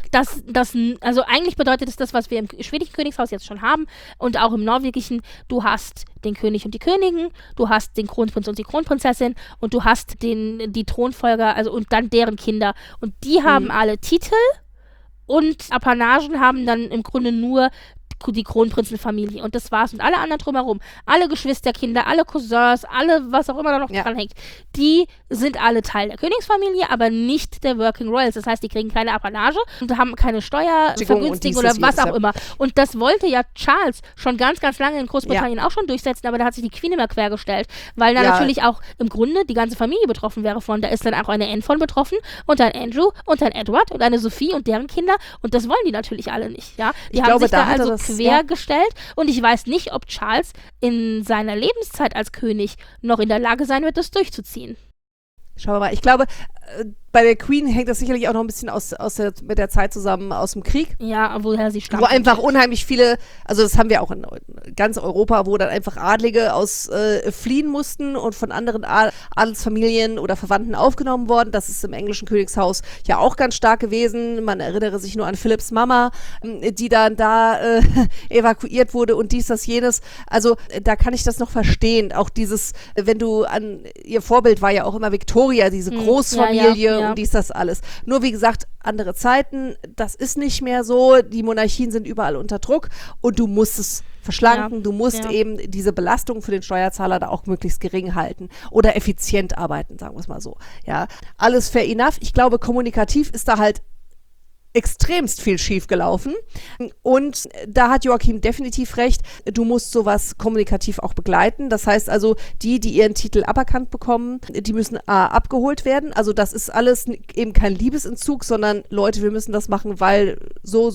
[SPEAKER 2] also eigentlich bedeutet es das, was wir im schwedischen Königshaus jetzt schon haben und auch im norwegischen, du hast den König und die Königin, du hast den Kronprinz und die Kronprinzessin und du hast die Thronfolger, also und dann deren Kinder und die haben alle Titel und Apanagen haben dann im Grunde nur die Kronprinzenfamilie und das war's und alle anderen drumherum, alle Geschwisterkinder, alle Cousins, alle, was auch immer da noch dranhängt, die sind alle Teil der Königsfamilie, aber nicht der Working Royals, das heißt, die kriegen keine Apanage und haben keine Steuervergünstigung oder was auch immer und das wollte ja Charles schon ganz, ganz lange in Großbritannien auch schon durchsetzen, aber da hat sich die Queen immer quergestellt, weil da natürlich auch im Grunde die ganze Familie betroffen wäre von, da ist dann auch eine Anne von betroffen und ein Andrew und ein Edward und eine Sophie und deren Kinder und das wollen die natürlich alle nicht, ja, die haben sich da also quergestellt und ich weiß nicht, ob Charles in seiner Lebenszeit als König noch in der Lage sein wird, das durchzuziehen.
[SPEAKER 3] Schauen wir mal. Ich glaube, bei der Queen hängt das sicherlich auch noch ein bisschen mit der Zeit zusammen aus dem Krieg.
[SPEAKER 2] Ja, woher sie stammt.
[SPEAKER 3] Wo einfach unheimlich viele, also das haben wir auch in ganz Europa, wo dann einfach Adlige fliehen mussten und von anderen Adelsfamilien oder Verwandten aufgenommen worden. Das ist im englischen Königshaus ja auch ganz stark gewesen. Man erinnere sich nur an Philipps Mama, die dann da evakuiert wurde und dies, das, jenes. Also da kann ich das noch verstehen. Auch dieses, wenn du ihr Vorbild war ja auch immer Victoria, diese Großfamilie und dies, das alles. Nur wie gesagt, andere Zeiten, das ist nicht mehr so. Die Monarchien sind überall unter Druck und du musst es verschlanken. Du musst eben diese Belastung für den Steuerzahler da auch möglichst gering halten oder effizient arbeiten, sagen wir es mal so. Ja, alles fair enough. Ich glaube, kommunikativ ist da halt extremst viel schief gelaufen und da hat Joachim definitiv recht, du musst sowas kommunikativ auch begleiten, das heißt also, die ihren Titel aberkannt bekommen, die müssen abgeholt werden, also das ist alles eben kein Liebesentzug, sondern Leute, wir müssen das machen, weil so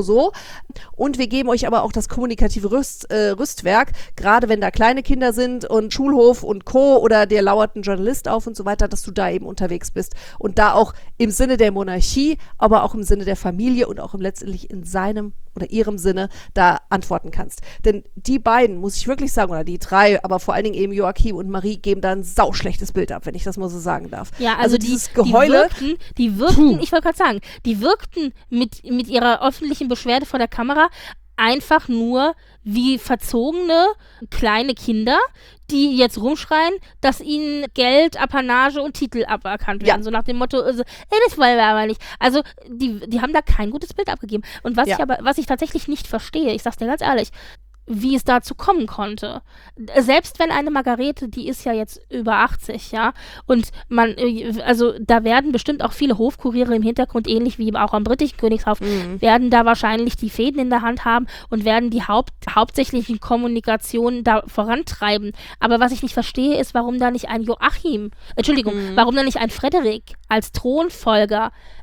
[SPEAKER 3] und wir geben euch aber auch das kommunikative Rüstwerk, gerade wenn da kleine Kinder sind und Schulhof und Co. oder dir lauert ein Journalist auf und so weiter, dass du da eben unterwegs bist und da auch im Sinne der Monarchie, aber auch im Sinne der Familie und auch letztendlich in seinem oder ihrem Sinne da antworten kannst. Denn die beiden, muss ich wirklich sagen, oder die 3, aber vor allen Dingen eben Joachim und Marie, geben da ein sauschlechtes Bild ab, wenn ich das mal so sagen darf.
[SPEAKER 2] Ja, also dieses Geheule. Die wirkten, ich wollte gerade sagen, die wirkten mit ihrer öffentlichen Beschwerde vor der Kamera einfach nur wie verzogene kleine Kinder, die jetzt rumschreien, dass ihnen Geld, Apanage und Titel aberkannt werden. So nach dem Motto, das wollen wir aber nicht. Also die haben da kein gutes Bild abgegeben. Und was ich tatsächlich nicht verstehe, ich sag's dir ganz ehrlich, wie es dazu kommen konnte. Selbst wenn eine Margarete, die ist ja jetzt über 80, ja, und also da werden bestimmt auch viele Hofkuriere im Hintergrund, ähnlich wie auch am britischen Königshaus, werden da wahrscheinlich die Fäden in der Hand haben und werden die hauptsächlichen Kommunikationen da vorantreiben. Aber was ich nicht verstehe, ist, warum da nicht ein warum da nicht ein Frederik als Thronfolger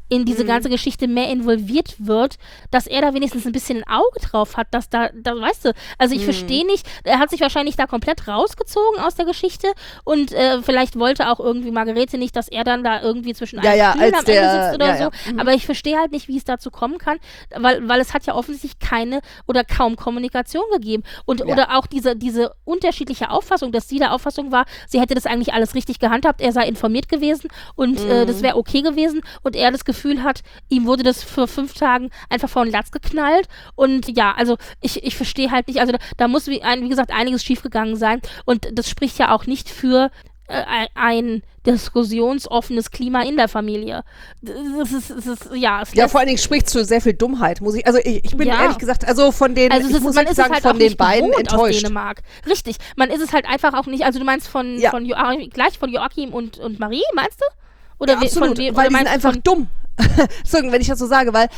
[SPEAKER 2] in diese ganze Geschichte mehr involviert wird, dass er da wenigstens ein bisschen ein Auge drauf hat, dass da weißt du, also ich verstehe nicht, er hat sich wahrscheinlich da komplett rausgezogen aus der Geschichte und vielleicht wollte auch irgendwie Margarete nicht, dass er dann da irgendwie zwischen allen Stühlen am Ende sitzt oder so, aber ich verstehe halt nicht, wie es dazu kommen kann, weil es hat ja offensichtlich keine oder kaum Kommunikation gegeben und oder auch diese unterschiedliche Auffassung, dass sie der Auffassung war, sie hätte das eigentlich alles richtig gehandhabt, er sei informiert gewesen und das wäre okay gewesen und er das Gefühl hat, ihm wurde das für 5 Tagen einfach vor den Latz geknallt und ja, also ich verstehe halt nicht, also da muss wie gesagt einiges schiefgegangen sein und das spricht ja auch nicht für ein diskussionsoffenes Klima in der Familie.
[SPEAKER 3] Vor allen Dingen spricht zu sehr viel Dummheit, ich bin ehrlich gesagt, also von den,
[SPEAKER 2] also
[SPEAKER 3] ich muss halt sagen, von den beiden enttäuscht.
[SPEAKER 2] Dänemark. Richtig, man ist es halt einfach auch nicht, also du meinst von Joachim und Marie, meinst du? Oder
[SPEAKER 3] ja, absolut, weil die sind einfach dumm. So, wenn ich das so sage, weil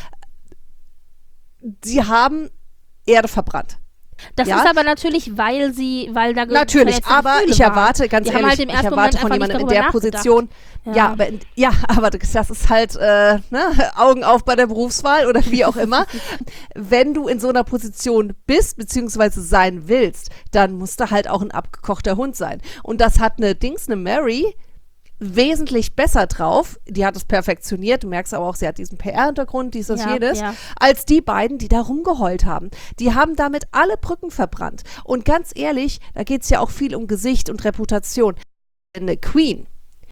[SPEAKER 3] sie haben Erde verbrannt.
[SPEAKER 2] Das ist aber natürlich, weil da
[SPEAKER 3] natürlich, aber ich erwarte, ganz ehrlich,
[SPEAKER 2] halt
[SPEAKER 3] ich erwarte von jemandem in der Position, aber das ist halt Augen auf bei der Berufswahl oder wie auch immer. Wenn du in so einer Position bist, beziehungsweise sein willst, dann musst du halt auch ein abgekochter Hund sein. Und das hat eine Mary wesentlich besser drauf, die hat es perfektioniert, du merkst aber auch, sie hat diesen PR-Hintergrund, jenes, als die beiden, die da rumgeheult haben. Die haben damit alle Brücken verbrannt. Und ganz ehrlich, da geht es ja auch viel um Gesicht und Reputation. Eine Queen,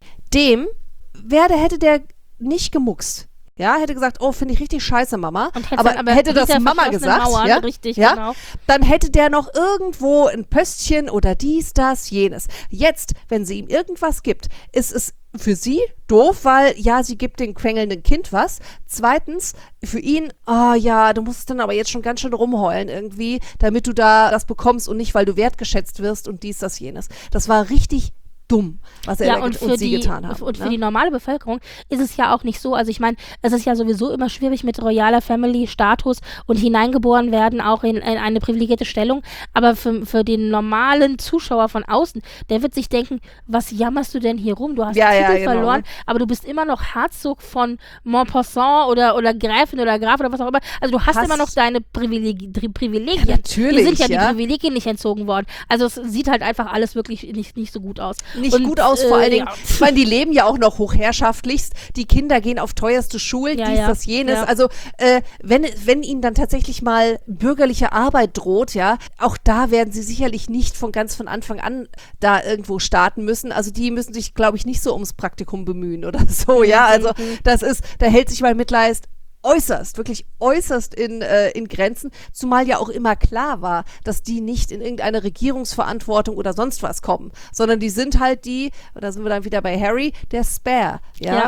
[SPEAKER 3] hätte der nicht gemuckst. Ja, hätte gesagt, oh, finde ich richtig scheiße, Mama. Aber hätte das Mama gesagt,
[SPEAKER 2] Mauern, richtig, genau.
[SPEAKER 3] Dann hätte der noch irgendwo ein Pöstchen oder dies, das, jenes. Jetzt, wenn sie ihm irgendwas gibt, ist es für sie doof, weil, sie gibt dem quengelnden Kind was. Zweitens, für ihn, du musst dann aber jetzt schon ganz schön rumheulen irgendwie, damit du da das bekommst und nicht, weil du wertgeschätzt wirst und dies, das, jenes. Das war richtig dumm, was er und sie getan haben.
[SPEAKER 2] Und für die normale Bevölkerung ist es ja auch nicht so, also ich meine, es ist ja sowieso immer schwierig mit royaler Family-Status und hineingeboren werden auch in eine privilegierte Stellung, aber für den normalen Zuschauer von außen, der wird sich denken, was jammerst du denn hier rum? Du hast den Titel verloren, aber du bist immer noch Herzog von Montpassant oder Gräfin oder Graf oder was auch immer, also du hast immer noch deine Privilegien.
[SPEAKER 3] Ja, natürlich,
[SPEAKER 2] die sind die Privilegien nicht entzogen worden. Also es sieht halt einfach alles wirklich nicht so gut aus.
[SPEAKER 3] Nicht gut aus, vor allen Dingen, ich meine, die leben ja auch noch hochherrschaftlichst, die Kinder gehen auf teuerste Schulen, das, jenes, also wenn ihnen dann tatsächlich mal bürgerliche Arbeit droht, auch da werden sie sicherlich nicht von Anfang an da irgendwo starten müssen, also die müssen sich, glaube ich, nicht so ums Praktikum bemühen oder so, also da hält sich mal Mitleid wirklich äußerst in Grenzen, zumal ja auch immer klar war, dass die nicht in irgendeine Regierungsverantwortung oder sonst was kommen, sondern die sind halt da sind wir dann wieder bei Harry, der Spare,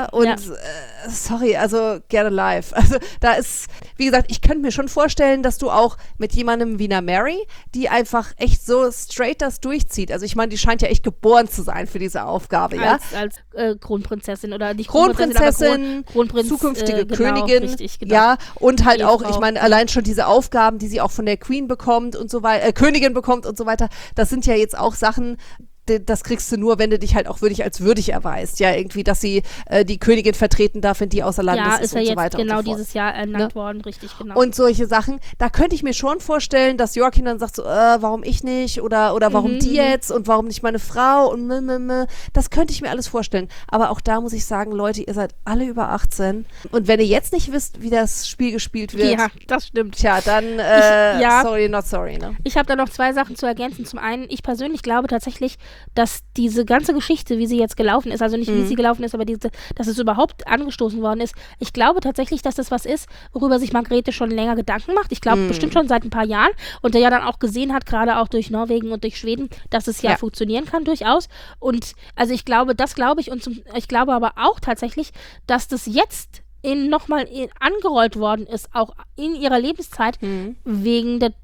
[SPEAKER 3] sorry, also get alive, also da ist, wie gesagt, ich könnte mir schon vorstellen, dass du auch mit jemandem wie einer Mary, die einfach echt so straight das durchzieht, also ich meine, die scheint ja echt geboren zu sein für diese Aufgabe,
[SPEAKER 2] als Kronprinzessin oder nicht
[SPEAKER 3] Kronprinzessin,
[SPEAKER 2] Kronprinz,
[SPEAKER 3] zukünftige Königin,
[SPEAKER 2] richtig, genau.
[SPEAKER 3] Ja, und halt auch, ich meine, allein schon diese Aufgaben, die sie auch von der Queen bekommt und so weiter, Königin bekommt und so weiter, das sind ja jetzt auch Sachen, das kriegst du nur, wenn du dich halt auch als würdig erweist, irgendwie, dass sie die Königin vertreten darf, wenn die außer Landes ist und so weiter.
[SPEAKER 2] Ja, ist ja jetzt genau
[SPEAKER 3] so
[SPEAKER 2] dieses Jahr ernannt worden, richtig, genau.
[SPEAKER 3] Und solche Sachen, da könnte ich mir schon vorstellen, dass Joachim dann sagt so, warum ich nicht oder warum die jetzt und warum nicht meine Frau und das könnte ich mir alles vorstellen. Aber auch da muss ich sagen, Leute, ihr seid alle über 18 und wenn ihr jetzt nicht wisst, wie das Spiel gespielt wird,
[SPEAKER 2] ja, das stimmt.
[SPEAKER 3] Tja, dann sorry, not sorry. Ne?
[SPEAKER 2] Ich habe da noch 2 Sachen zu ergänzen. Zum einen, ich persönlich glaube tatsächlich, dass diese ganze Geschichte, wie sie jetzt gelaufen ist, also nicht wie sie gelaufen ist, aber dass es überhaupt angestoßen worden ist, ich glaube tatsächlich, dass das was ist, worüber sich Margarete schon länger Gedanken macht. Ich glaube bestimmt schon seit ein paar Jahren und der ja dann auch gesehen hat, gerade auch durch Norwegen und durch Schweden, dass es ja funktionieren kann durchaus. Und also ich glaube und ich glaube aber auch tatsächlich, dass das jetzt nochmal angerollt worden ist, auch in ihrer Lebenszeit, wegen der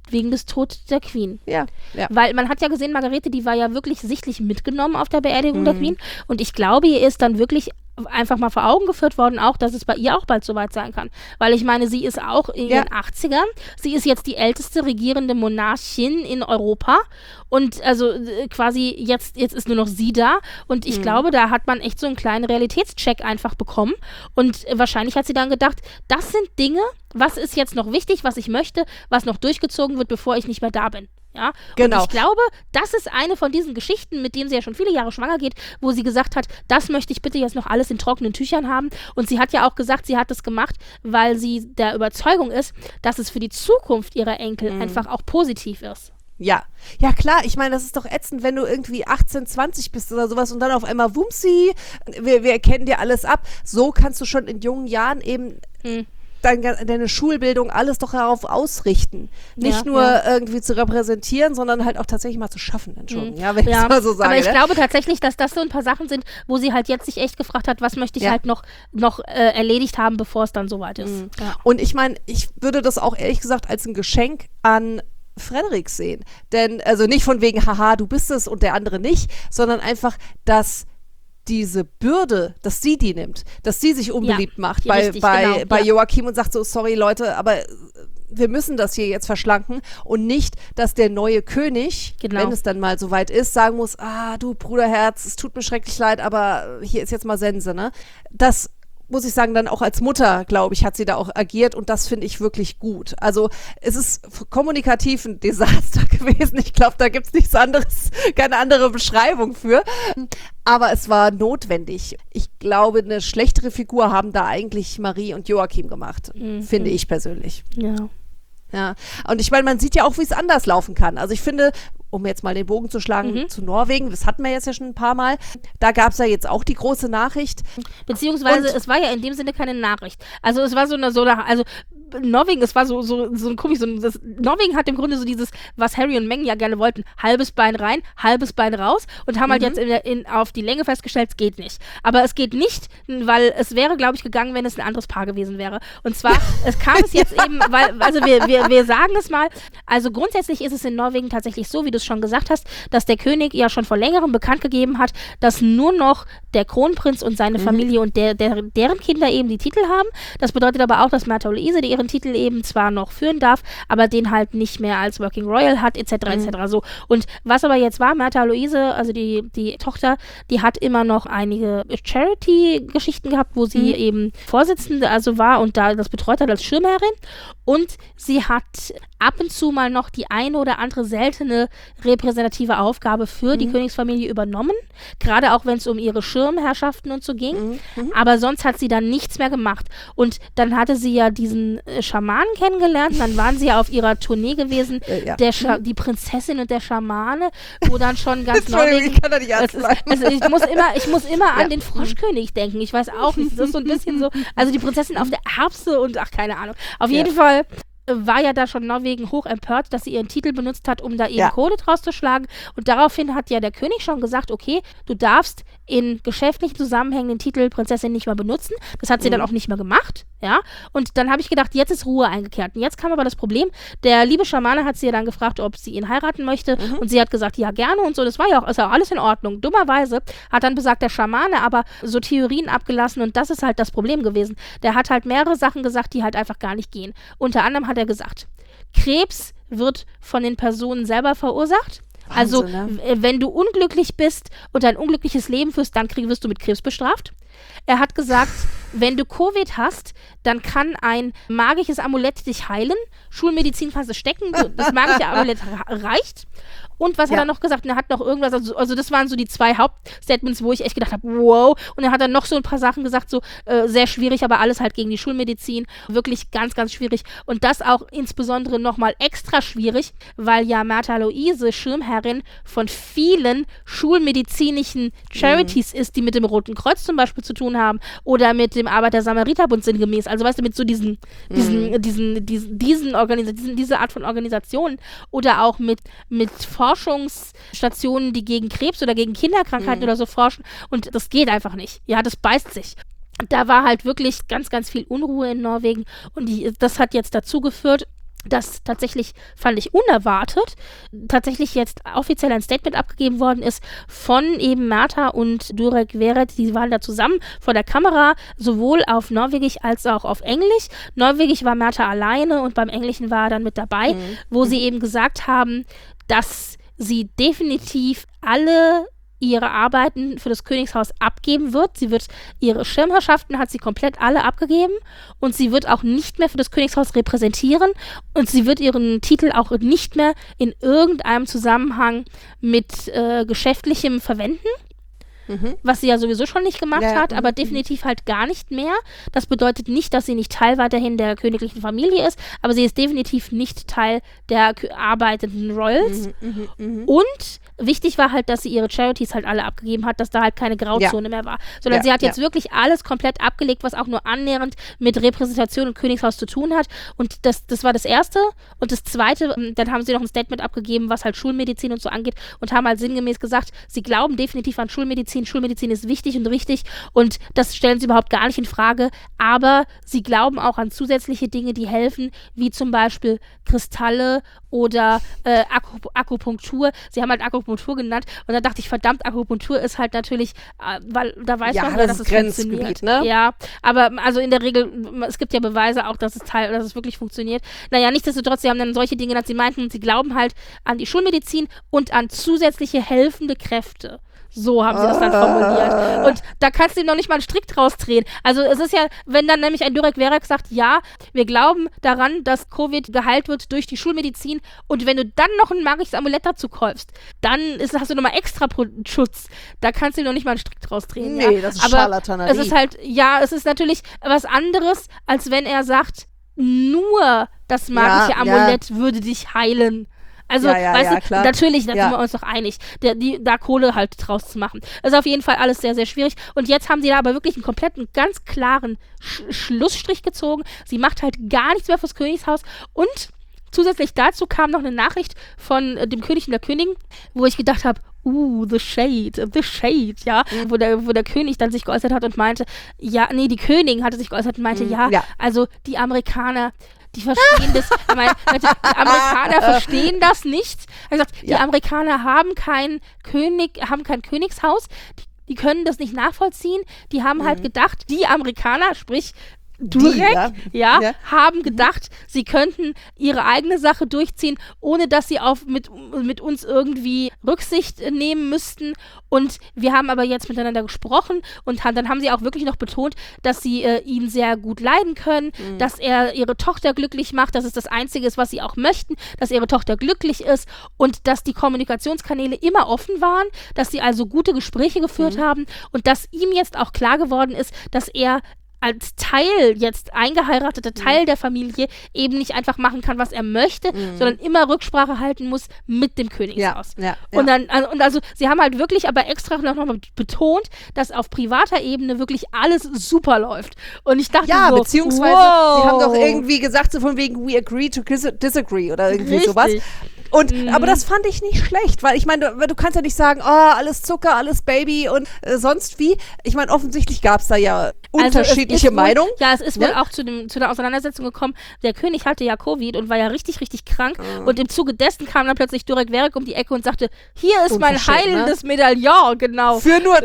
[SPEAKER 2] wegen des Todes der Queen.
[SPEAKER 3] Ja.
[SPEAKER 2] Weil man hat ja gesehen, Margarete, die war ja wirklich sichtlich mitgenommen auf der Beerdigung der Queen. Und ich glaube, ihr ist dann wirklich einfach mal vor Augen geführt worden, auch, dass es bei ihr auch bald soweit sein kann. Weil ich meine, sie ist auch in ihren 80ern. Sie ist jetzt die älteste regierende Monarchin in Europa. Und also quasi jetzt ist nur noch sie da. Und ich glaube, da hat man echt so einen kleinen Realitätscheck einfach bekommen. Und wahrscheinlich hat sie dann gedacht, das sind Dinge, was ist jetzt noch wichtig, was ich möchte, was noch durchgezogen wird, bevor ich nicht mehr da bin. Ja,
[SPEAKER 3] genau.
[SPEAKER 2] Und ich glaube, das ist eine von diesen Geschichten, mit denen sie ja schon viele Jahre schwanger geht, wo sie gesagt hat, das möchte ich bitte jetzt noch alles in trockenen Tüchern haben. Und sie hat ja auch gesagt, sie hat das gemacht, weil sie der Überzeugung ist, dass es für die Zukunft ihrer Enkel einfach auch positiv ist.
[SPEAKER 3] Ja, klar, ich meine, das ist doch ätzend, wenn du irgendwie 18, 20 bist oder sowas und dann auf einmal wumsi, wir erkennen dir alles ab. So kannst du schon in jungen Jahren eben deine Schulbildung alles doch darauf ausrichten. Nicht nur irgendwie zu repräsentieren, sondern halt auch tatsächlich mal zu schaffen, Entschuldigung, wenn ich es mal so sage.
[SPEAKER 2] Aber ich glaube tatsächlich, dass das so ein paar Sachen sind, wo sie halt jetzt sich echt gefragt hat, was möchte ich halt noch erledigt haben, bevor es dann soweit ist. Ja.
[SPEAKER 3] Und ich meine, ich würde das auch ehrlich gesagt als ein Geschenk an Frederik sehen. Denn, also nicht von wegen, haha, du bist es und der andere nicht, sondern einfach, dass diese Bürde, dass sie die nimmt, dass sie sich unbeliebt macht bei Joachim und sagt so, sorry Leute, aber wir müssen das hier jetzt verschlanken und nicht, dass der neue König, wenn es dann mal soweit ist, sagen muss, du Bruderherz, es tut mir schrecklich leid, aber hier ist jetzt mal Sense, ne? Das muss ich sagen, dann auch als Mutter, glaube ich, hat sie da auch agiert und das finde ich wirklich gut. Also es ist kommunikativ ein Desaster gewesen. Ich glaube, da gibt es nichts anderes, keine andere Beschreibung für. Aber es war notwendig. Ich glaube, eine schlechtere Figur haben da eigentlich Marie und Joachim gemacht, finde ich persönlich. Ja, und ich meine, man sieht ja auch, wie es anders laufen kann. Also ich finde, um jetzt mal den Bogen zu schlagen zu Norwegen, das hatten wir jetzt ja schon ein paar Mal, da gab es ja jetzt auch die große Nachricht.
[SPEAKER 2] Beziehungsweise es war ja in dem Sinne keine Nachricht. Also es war also Norwegen, es war so ein komisch, Norwegen hat im Grunde so dieses, was Harry und Meghan ja gerne wollten, halbes Bein rein, halbes Bein raus und haben halt jetzt auf die Länge festgestellt, es geht nicht. Aber es geht nicht, weil es wäre, glaube ich, gegangen, wenn es ein anderes Paar gewesen wäre. Und zwar, es kam es jetzt eben, weil, also wir sagen es mal, also grundsätzlich ist es in Norwegen tatsächlich so, wie du es schon gesagt hast, dass der König ja schon vor längerem bekannt gegeben hat, dass nur noch der Kronprinz und seine Familie und deren Kinder eben die Titel haben. Das bedeutet aber auch, dass Märtha Louise, die ihren Titel eben zwar noch führen darf, aber den halt nicht mehr als Working Royal hat, etc. So. Und was aber jetzt war, Märtha Louise, also die Tochter, die hat immer noch einige Charity-Geschichten gehabt, wo sie eben Vorsitzende also war und da das betreut hat als Schirmherrin. Und sie hat ab und zu mal noch die eine oder andere seltene repräsentative Aufgabe für die Königsfamilie übernommen, gerade auch wenn es um ihre Schirmherrschaften und so ging, aber sonst hat sie dann nichts mehr gemacht. Und dann hatte sie ja diesen Schamanen kennengelernt, und dann waren sie ja auf ihrer Tournee gewesen, die Prinzessin und der Schamane, wo dann schon ganz Norwegen,
[SPEAKER 3] ich kann da nicht
[SPEAKER 2] ich muss immer an den Froschkönig denken, ich weiß auch nicht, das ist so ein bisschen so, also die Prinzessin auf der Erbse und keine Ahnung, auf jeden Fall war ja da schon Norwegen hoch empört, dass sie ihren Titel benutzt hat, um da eben Kohle draus zu schlagen. Und daraufhin hat ja der König schon gesagt, okay, du darfst in geschäftlichen Zusammenhängen den Titel Prinzessin nicht mehr benutzen. Das hat sie dann auch nicht mehr gemacht, ja. Und dann habe ich gedacht, jetzt ist Ruhe eingekehrt. Und jetzt kam aber das Problem, der liebe Schamane hat sie ja dann gefragt, ob sie ihn heiraten möchte. Und sie hat gesagt, ja, gerne und so. Das war ja auch, ist ja alles in Ordnung. Dummerweise hat dann besagt der Schamane aber so Theorien abgelassen und das ist halt das Problem gewesen. Der hat halt mehrere Sachen gesagt, die halt einfach gar nicht gehen. Unter anderem hat er gesagt, Krebs wird von den Personen selber verursacht. Also, wenn du unglücklich bist und ein unglückliches Leben führst, dann wirst du mit Krebs bestraft. Er hat gesagt, wenn du Covid hast, dann kann ein magisches Amulett dich heilen. Schulmedizin kannst du stecken, das magische Amulett reicht. Und was hat er noch gesagt? Und er hat noch irgendwas, also das waren so die zwei Hauptstatements, wo ich echt gedacht habe, wow. Und er hat dann noch so ein paar Sachen gesagt, so sehr schwierig, aber alles halt gegen die Schulmedizin. Wirklich ganz, ganz schwierig. Und das auch insbesondere nochmal extra schwierig, weil ja Märtha Louise Schirmherrin von vielen schulmedizinischen Charities ist, die mit dem Roten Kreuz zum Beispiel zu tun haben oder mit dem Arbeiter-Samariter-Bund sinngemäß. Also weißt du, mit so diese Art von Organisationen oder auch mit Forschungsstationen, die gegen Krebs oder gegen Kinderkrankheiten oder so forschen und das geht einfach nicht. Ja, das beißt sich. Da war halt wirklich ganz, ganz viel Unruhe in Norwegen und das hat jetzt dazu geführt, dass tatsächlich, fand ich unerwartet, tatsächlich jetzt offiziell ein Statement abgegeben worden ist von eben Märta und Durek Verrett. Die waren da zusammen vor der Kamera, sowohl auf Norwegisch als auch auf Englisch. Norwegisch war Märta alleine und beim Englischen war er dann mit dabei, wo sie eben gesagt haben, dass sie definitiv alle ihre Arbeiten für das Königshaus abgeben wird. Sie wird ihre Schirmherrschaften, hat sie komplett alle abgegeben und sie wird auch nicht mehr für das Königshaus repräsentieren und sie wird ihren Titel auch nicht mehr in irgendeinem Zusammenhang mit Geschäftlichem verwenden. Was sie ja sowieso schon nicht gemacht hat, aber definitiv halt gar nicht mehr. Das bedeutet nicht, dass sie nicht Teil weiterhin der königlichen Familie ist, aber sie ist definitiv nicht Teil der arbeitenden Royals. Und wichtig war halt, dass sie ihre Charities halt alle abgegeben hat, dass da halt keine Grauzone mehr war. Sondern sie hat jetzt wirklich alles komplett abgelegt, was auch nur annähernd mit Repräsentation und Königshaus zu tun hat. Und das war das Erste. Und das Zweite, dann haben sie noch ein Statement abgegeben, was halt Schulmedizin und so angeht und haben halt sinngemäß gesagt, sie glauben definitiv an Schulmedizin. Schulmedizin ist wichtig und richtig und das stellen sie überhaupt gar nicht in Frage, aber sie glauben auch an zusätzliche Dinge, die helfen, wie zum Beispiel Kristalle oder Akupunktur. Sie haben halt Akupunktur genannt und da dachte ich, verdammt, Akupunktur ist halt natürlich, weil da weiß man ja, dass es funktioniert.
[SPEAKER 3] Ne?
[SPEAKER 2] Ja, aber also in der Regel, es gibt ja Beweise auch, dass es wirklich funktioniert. Naja, nichtsdestotrotz, sie haben dann solche Dinge, dass sie meinten, sie glauben halt an die Schulmedizin und an zusätzliche helfende Kräfte. So haben sie das dann formuliert. Und da kannst du ihm noch nicht mal einen Strick draus drehen. Also es ist ja, wenn dann nämlich ein Durek Verrett sagt, ja, wir glauben daran, dass Covid geheilt wird durch die Schulmedizin und wenn du dann noch ein magisches Amulett dazu kaufst, dann hast du nochmal extra Schutz. Da kannst du ihm noch nicht mal einen Strick draus drehen.
[SPEAKER 3] Nee,
[SPEAKER 2] ja.
[SPEAKER 3] das ist
[SPEAKER 2] Aber
[SPEAKER 3] Scharlatanerie.
[SPEAKER 2] es ist halt, ja, es ist natürlich was anderes, als wenn er sagt, nur das magische Amulett würde dich heilen. Also, weißt du,
[SPEAKER 3] klar.
[SPEAKER 2] natürlich, da sind wir uns doch einig, da Kohle halt draus zu machen. Das ist auf jeden Fall alles sehr, sehr schwierig. Und jetzt haben sie da aber wirklich einen kompletten, ganz klaren Schlussstrich gezogen. Sie macht halt gar nichts mehr fürs Königshaus. Und zusätzlich dazu kam noch eine Nachricht von dem König und der Königin, wo ich gedacht habe, the shade, ja. Wo der König dann sich geäußert hat und meinte, die Königin hatte sich geäußert und meinte, also die Amerikaner, die verstehen das, die Amerikaner verstehen das nicht. Er hat gesagt, die Amerikaner haben kein Königshaus, die können das nicht nachvollziehen. Die haben halt gedacht, die Amerikaner, sprich Durek, haben gedacht, sie könnten ihre eigene Sache durchziehen, ohne dass sie mit uns irgendwie Rücksicht nehmen müssten. Und wir haben aber jetzt miteinander gesprochen und dann haben sie auch wirklich noch betont, dass sie ihn sehr gut leiden können, dass er ihre Tochter glücklich macht, dass es das Einzige ist, was sie auch möchten, dass ihre Tochter glücklich ist und dass die Kommunikationskanäle immer offen waren, dass sie also gute Gespräche geführt haben und dass ihm jetzt auch klar geworden ist, dass er als jetzt eingeheirateter Teil der Familie eben nicht einfach machen kann, was er möchte, sondern immer Rücksprache halten muss mit dem Königshaus. Und also sie haben halt wirklich aber extra noch mal betont, dass auf privater Ebene wirklich alles super läuft. Und ich dachte
[SPEAKER 3] beziehungsweise sie haben doch irgendwie gesagt, so von wegen we agree to disagree oder irgendwie sowas. Und, aber das fand ich nicht schlecht, weil ich meine, du kannst ja nicht sagen, alles Zucker, alles Baby und sonst wie. Ich meine, offensichtlich gab es da ja unterschiedliche Meinungen.
[SPEAKER 2] Ja, es ist wohl auch zu der Auseinandersetzung gekommen. Der König hatte ja Covid und war ja richtig, richtig krank. Und im Zuge dessen kam dann plötzlich Durek Verrett um die Ecke und sagte, hier ist mein heilendes Medaillon, genau.
[SPEAKER 3] Für nur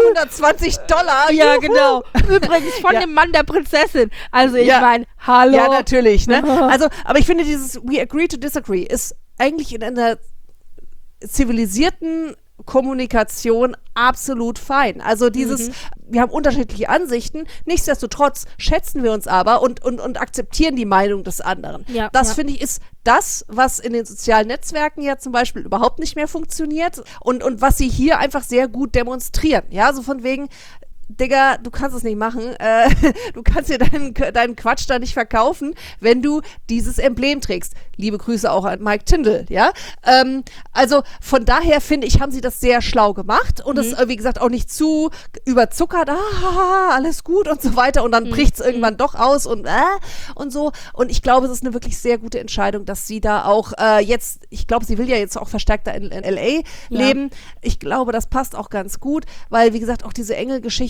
[SPEAKER 3] $220.
[SPEAKER 2] Ja, genau. Übrigens von dem Mann der Prinzessin. Also ich meine, hallo.
[SPEAKER 3] Ja, natürlich, ne? Also, aber ich finde dieses we agree to disagree ist eigentlich in einer zivilisierten Kommunikation absolut fein. Also wir haben unterschiedliche Ansichten, nichtsdestotrotz schätzen wir uns aber und akzeptieren die Meinung des anderen. Ja, das finde ich ist das, was in den sozialen Netzwerken ja zum Beispiel überhaupt nicht mehr funktioniert und was sie hier einfach sehr gut demonstrieren. Ja, so von wegen, Digga, du kannst es nicht machen. Du kannst dir deinen Quatsch da nicht verkaufen, wenn du dieses Emblem trägst. Liebe Grüße auch an Mike Tindall, ja. Also von daher finde ich, haben sie das sehr schlau gemacht und es, wie gesagt, auch nicht zu überzuckert, alles gut und so weiter und dann bricht es irgendwann doch aus und so. Und ich glaube, es ist eine wirklich sehr gute Entscheidung, dass sie da auch jetzt, ich glaube, sie will ja jetzt auch verstärkter in L.A. leben. Ich glaube, das passt auch ganz gut, weil, wie gesagt, auch diese Engelgeschichte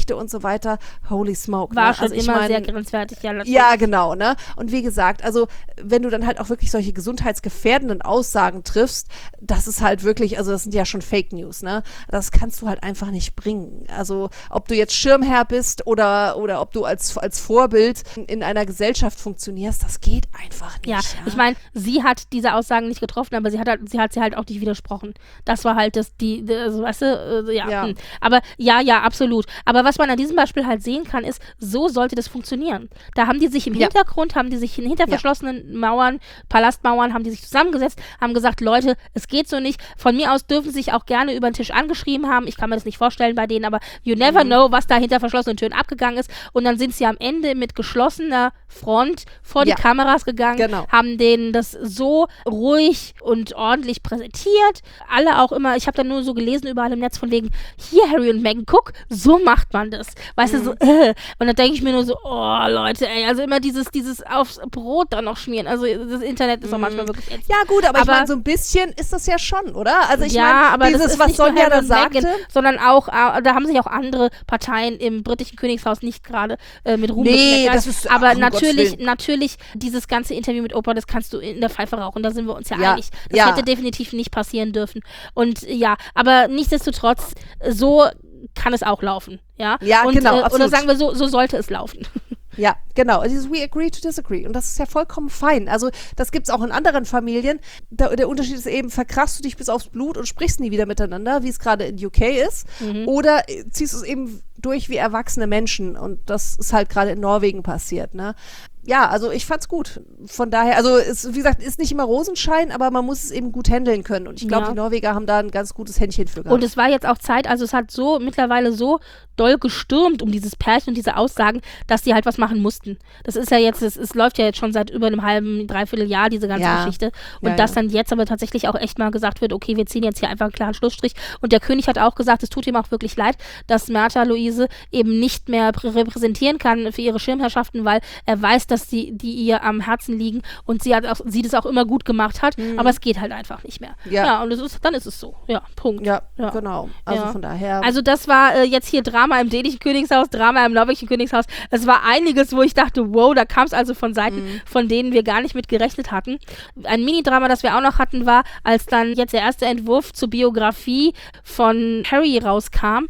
[SPEAKER 3] Geschichte und so weiter, holy smoke.
[SPEAKER 2] War
[SPEAKER 3] ne?
[SPEAKER 2] schon
[SPEAKER 3] Also ich
[SPEAKER 2] immer
[SPEAKER 3] mein,
[SPEAKER 2] sehr grenzwertig, ja. Natürlich.
[SPEAKER 3] ja, genau, ne? Und wie gesagt, also wenn du dann halt auch wirklich solche gesundheitsgefährdenden Aussagen triffst, das ist halt wirklich, also das sind ja schon Fake News, ne? Das kannst du halt einfach nicht bringen. Also ob du jetzt Schirmherr bist oder ob du als Vorbild in einer Gesellschaft funktionierst, das geht einfach nicht.
[SPEAKER 2] Ja, ich meine, sie hat diese Aussagen nicht getroffen, aber sie hat sie halt auch nicht widersprochen. Das war halt also, weißt du, ja.
[SPEAKER 3] Ja.
[SPEAKER 2] Aber ja, absolut. Aber was man an diesem Beispiel halt sehen kann, ist, so sollte das funktionieren. Da haben die sich im Hintergrund, haben die sich hinter verschlossenen Mauern, Palastmauern, haben die sich zusammengesetzt, haben gesagt, Leute, es geht so nicht. Von mir aus dürfen sie sich auch gerne über den Tisch angeschrieben haben. Ich kann mir das nicht vorstellen bei denen, aber you never know, was da hinter verschlossenen Türen abgegangen ist. Und dann sind sie am Ende mit geschlossener Front vor die Kameras gegangen, haben denen das so ruhig und ordentlich präsentiert. Alle auch immer, ich habe dann nur so gelesen überall im Netz von wegen, hier Harry und Meghan, guck, so macht man das. Weißt du, so, Und dann denke ich mir nur so, oh Leute, ey, also immer dieses aufs Brot dann noch schmieren. Also das Internet ist auch manchmal wirklich ätzend.
[SPEAKER 3] Ja gut, aber ich meine, so ein bisschen ist das ja schon, oder? Also ich
[SPEAKER 2] ja,
[SPEAKER 3] meine,
[SPEAKER 2] aber
[SPEAKER 3] dieses,
[SPEAKER 2] das ist
[SPEAKER 3] was
[SPEAKER 2] nicht nur
[SPEAKER 3] Sonja
[SPEAKER 2] Harry
[SPEAKER 3] da
[SPEAKER 2] und
[SPEAKER 3] sagte,
[SPEAKER 2] Meghan, sondern auch, da haben sich auch andere Parteien im britischen Königshaus nicht gerade mit Ruhm bekleckert.
[SPEAKER 3] das ist,
[SPEAKER 2] aber
[SPEAKER 3] um
[SPEAKER 2] natürlich, dieses ganze Interview mit Oprah, das kannst du in der Pfeife rauchen, da sind wir uns ja einig. Das hätte definitiv nicht passieren dürfen. Und ja, aber nichtsdestotrotz, so kann es auch laufen. Ja, und,
[SPEAKER 3] genau, absolut.
[SPEAKER 2] Oder sagen wir so sollte es laufen.
[SPEAKER 3] Ja, genau. Dieses We agree to disagree. Und das ist ja vollkommen fein. Also das gibt es auch in anderen Familien. Der Unterschied ist eben, verkrachst du dich bis aufs Blut und sprichst nie wieder miteinander, wie es gerade in UK ist. Oder ziehst du es eben durch wie erwachsene Menschen. Und das ist halt gerade in Norwegen passiert, ne? Ja, also ich fand's gut. Von daher, also es, wie gesagt, ist nicht immer Rosenschein, aber man muss es eben gut handeln können. Und ich glaube, die Norweger haben da ein ganz gutes Händchen für gehabt.
[SPEAKER 2] Und es war jetzt auch Zeit, also es hat mittlerweile so doll gestürmt um dieses Pärchen und diese Aussagen, dass die halt was machen mussten. Das ist ja jetzt, es läuft ja jetzt schon seit über einem halben, dreiviertel Jahr, diese ganze Geschichte. Und dass dann jetzt aber tatsächlich auch echt mal gesagt wird, okay, wir ziehen jetzt hier einfach einen klaren Schlussstrich. Und der König hat auch gesagt, es tut ihm auch wirklich leid, dass Märtha Louise eben nicht mehr repräsentieren kann für ihre Schirmherrschaften, weil er weiß, dass die ihr am Herzen liegen und sie das auch immer gut gemacht hat, aber es geht halt einfach nicht mehr. Ja, und dann ist es so. Ja, Punkt.
[SPEAKER 3] Ja, genau. Also von daher.
[SPEAKER 2] Also das war jetzt hier Drama im dänischen Königshaus, Drama im norwegischen Königshaus. Es war einiges, wo ich dachte, wow, da kam es also von Seiten, von denen wir gar nicht mit gerechnet hatten. Ein Mini-Drama, das wir auch noch hatten, war, als dann jetzt der erste Entwurf zur Biografie von Harry rauskam.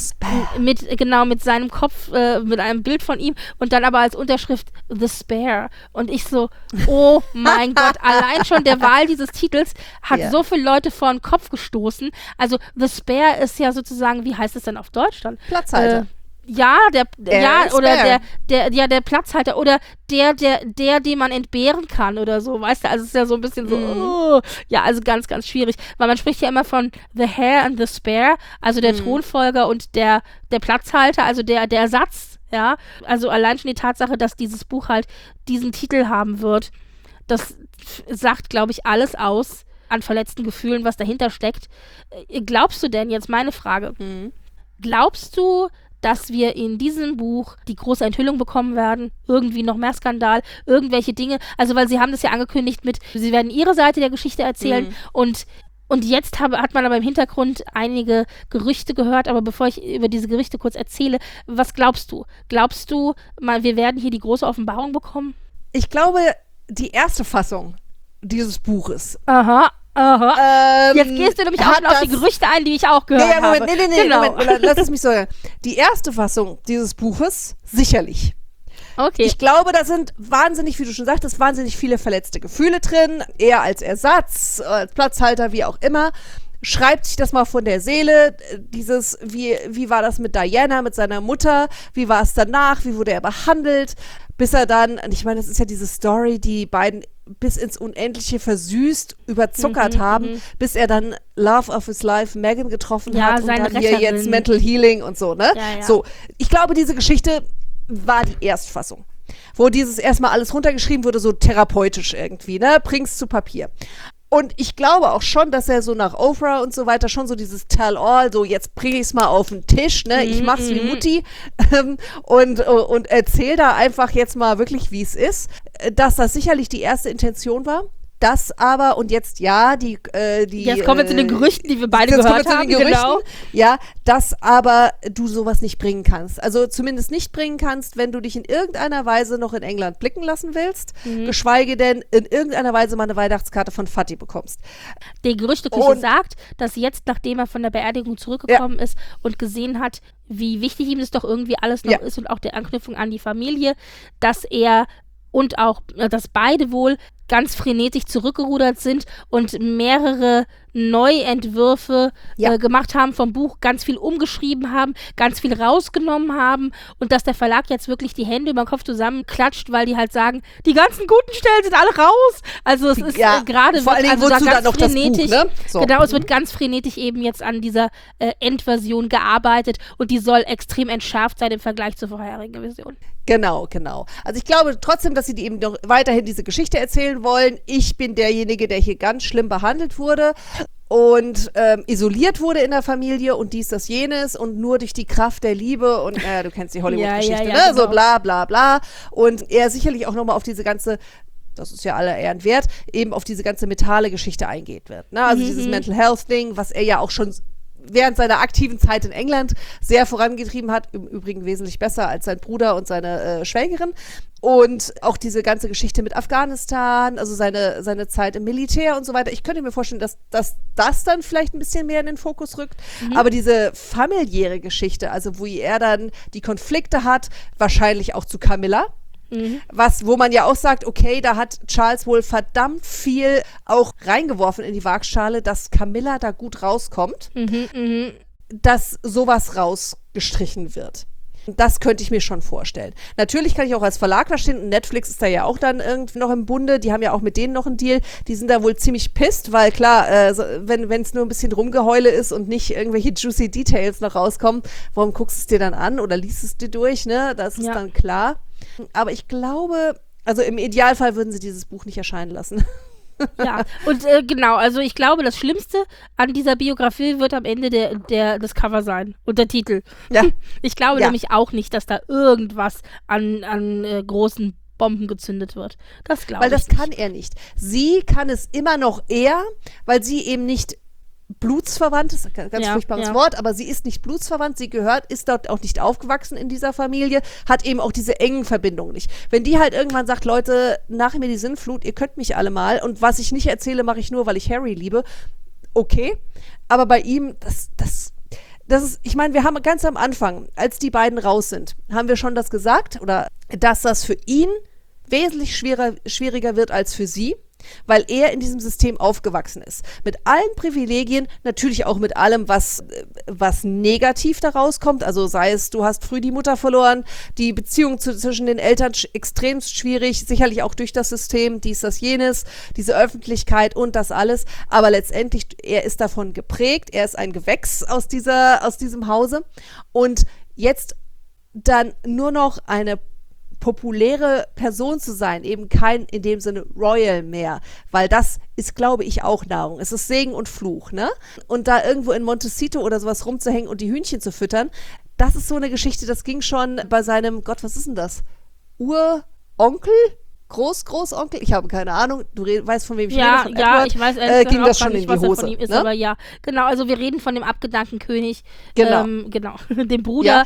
[SPEAKER 2] Mit seinem Kopf, mit einem Bild von ihm und dann aber als Unterschrift The Spare. Und ich so, oh mein Gott, allein schon der Wahl dieses Titels hat so viele Leute vor den Kopf gestoßen. Also The Spare ist ja sozusagen, wie heißt es denn auf Deutsch dann?
[SPEAKER 3] Platzhalter.
[SPEAKER 2] Der Platzhalter oder der, den man entbehren kann oder so, weißt du, also es ist ja so ein bisschen so, ja, also ganz, ganz schwierig, weil man spricht ja immer von the heir and the spare, also der Thronfolger und der Platzhalter, also der Ersatz, ja, also allein schon die Tatsache, dass dieses Buch halt diesen Titel haben wird, das sagt, glaube ich, alles aus an verletzten Gefühlen, was dahinter steckt. Glaubst du denn, jetzt meine Frage, glaubst du, dass wir in diesem Buch die große Enthüllung bekommen werden, irgendwie noch mehr Skandal, irgendwelche Dinge, also weil sie haben das ja angekündigt sie werden ihre Seite der Geschichte erzählen und jetzt hat man aber im Hintergrund einige Gerüchte gehört, aber bevor ich über diese Gerüchte kurz erzähle, was glaubst du? Glaubst du, wir werden hier die große Offenbarung bekommen?
[SPEAKER 3] Ich glaube, die erste Fassung dieses Buches.
[SPEAKER 2] Aha. Jetzt gehst du nämlich auch schon auf die Gerüchte ein, die ich auch gehört habe.
[SPEAKER 3] Moment, lass es mich so hören. Die erste Fassung dieses Buches, sicherlich.
[SPEAKER 2] Okay.
[SPEAKER 3] Ich glaube, da sind wahnsinnig, wie du schon sagtest, wahnsinnig viele verletzte Gefühle drin, eher als Ersatz, als Platzhalter, wie auch immer. Schreibt sich das mal von der Seele, wie war das mit Diana, mit seiner Mutter, wie war es danach, wie wurde er behandelt, bis er dann, ich meine, das ist ja diese Story, die beiden bis ins Unendliche versüßt, überzuckert haben, bis er dann Love of his Life Meghan getroffen hat und dann hier jetzt Mental Healing und so, ne?
[SPEAKER 2] Ja.
[SPEAKER 3] So, ich glaube, diese Geschichte war die Erstfassung, wo dieses erstmal alles runtergeschrieben wurde, so therapeutisch irgendwie, ne? Bring's zu Papier. Und ich glaube auch schon, dass er so nach Oprah und so weiter schon so dieses Tell-all, so jetzt bring ich's mal auf den Tisch, ne? Ich mach's wie Mutti und erzähl da einfach jetzt mal wirklich, wie es ist, dass das sicherlich die erste Intention war. Das aber, und jetzt die
[SPEAKER 2] Jetzt kommen wir zu den Gerüchten, die wir beide
[SPEAKER 3] jetzt
[SPEAKER 2] gehört
[SPEAKER 3] kommen wir zu
[SPEAKER 2] haben.
[SPEAKER 3] den Gerüchten,
[SPEAKER 2] Genau.
[SPEAKER 3] ja, dass aber du sowas nicht bringen kannst. Also zumindest nicht bringen kannst, wenn du dich in irgendeiner Weise noch in England blicken lassen willst, geschweige denn in irgendeiner Weise mal eine Weihnachtskarte von Fatih bekommst.
[SPEAKER 2] Die Gerüchteküche sagt, dass jetzt, nachdem er von der Beerdigung zurückgekommen ist und gesehen hat, wie wichtig ihm das doch irgendwie alles noch ist und auch der Anknüpfung an die Familie, dass er und auch, dass beide wohl ganz frenetisch zurückgerudert sind und mehrere Neuentwürfe gemacht haben vom Buch, ganz viel umgeschrieben haben, ganz viel rausgenommen haben und dass der Verlag jetzt wirklich die Hände über den Kopf zusammenklatscht, weil die halt sagen, die ganzen guten Stellen sind alle raus. Also es ist gerade
[SPEAKER 3] vor allen Dingen
[SPEAKER 2] also
[SPEAKER 3] wozu
[SPEAKER 2] da
[SPEAKER 3] dann noch das Buch, ne? So.
[SPEAKER 2] Genau, es wird ganz frenetisch eben jetzt an dieser Endversion gearbeitet und die soll extrem entschärft sein im Vergleich zur vorherigen Version.
[SPEAKER 3] Genau. Also ich glaube trotzdem, dass sie die eben noch weiterhin diese Geschichte erzählen wollen. Ich bin derjenige, der hier ganz schlimm behandelt wurde und isoliert wurde in der Familie und dies, das, jenes und nur durch die Kraft der Liebe und du kennst die Hollywood-Geschichte, ne?
[SPEAKER 2] Genau.
[SPEAKER 3] So bla bla bla. Und er sicherlich auch nochmal auf diese ganze, das ist ja aller Ehren wert, eben auf diese ganze mentale Geschichte eingeht wird. Ne? Also dieses Mental Health-Ding, was er ja auch schon während seiner aktiven Zeit in England sehr vorangetrieben hat, im Übrigen wesentlich besser als sein Bruder und seine Schwägerin. Und auch diese ganze Geschichte mit Afghanistan, also seine Zeit im Militär und so weiter. Ich könnte mir vorstellen, dass das dann vielleicht ein bisschen mehr in den Fokus rückt. Aber diese familiäre Geschichte, also wo er dann die Konflikte hat, wahrscheinlich auch zu Camilla, wo man ja auch sagt, okay, da hat Charles wohl verdammt viel auch reingeworfen in die Waagschale, dass Camilla da gut rauskommt, dass sowas rausgestrichen wird. Das könnte ich mir schon vorstellen. Natürlich kann ich auch als Verlag da stehen und Netflix ist da ja auch dann irgendwie noch im Bunde, die haben ja auch mit denen noch einen Deal, die sind da wohl ziemlich pisst, weil klar, wenn es nur ein bisschen Rumgeheule ist und nicht irgendwelche juicy Details noch rauskommen, warum guckst du es dir dann an oder liest es dir durch, ne? Das ist dann klar. Aber ich glaube, also im Idealfall würden sie dieses Buch nicht erscheinen lassen.
[SPEAKER 2] Ja, und genau, also ich glaube, das Schlimmste an dieser Biografie wird am Ende das Cover sein und der Titel.
[SPEAKER 3] Ja.
[SPEAKER 2] Ich glaube nämlich auch nicht, dass da irgendwas an großen Bomben gezündet wird. Das glaube ich nicht.
[SPEAKER 3] Weil das kann er nicht. Sie kann es immer noch eher, weil sie eben nicht blutsverwandt ist, ganz furchtbares Wort, aber sie ist nicht blutsverwandt, sie ist dort auch nicht aufgewachsen in dieser Familie, hat eben auch diese engen Verbindungen nicht. Wenn die halt irgendwann sagt, Leute, nach mir die Sinnflut, ihr könnt mich alle mal und was ich nicht erzähle, mache ich nur, weil ich Harry liebe, okay, aber bei ihm, das ist, ich meine, wir haben ganz am Anfang, als die beiden raus sind, haben wir schon das gesagt, oder dass das für ihn wesentlich schwieriger wird als für sie, weil er in diesem System aufgewachsen ist. Mit allen Privilegien, natürlich auch mit allem, was negativ daraus kommt. Also sei es, du hast früh die Mutter verloren, die Beziehung zwischen den Eltern extrem schwierig, sicherlich auch durch das System, dies, das, jenes, diese Öffentlichkeit und das alles. Aber letztendlich, er ist davon geprägt, er ist ein Gewächs aus diesem Hause. Und jetzt dann nur noch eine populäre Person zu sein, eben kein in dem Sinne Royal mehr, weil das ist, glaube ich, auch Nahrung. Es ist Segen und Fluch, ne? Und da irgendwo in Montecito oder sowas rumzuhängen und die Hühnchen zu füttern, das ist so eine Geschichte, das ging schon bei seinem, Gott, was ist denn das? Uronkel? Großonkel? Ich habe keine Ahnung. Du weißt, von wem ich rede? Von Edward?
[SPEAKER 2] Ich weiß
[SPEAKER 3] ging das schon
[SPEAKER 2] nicht,
[SPEAKER 3] in die Hose,
[SPEAKER 2] von ihm ist,
[SPEAKER 3] ne?
[SPEAKER 2] aber ja. Genau, also wir reden von dem abgedankten König.
[SPEAKER 3] Genau.
[SPEAKER 2] Genau. Dem Bruder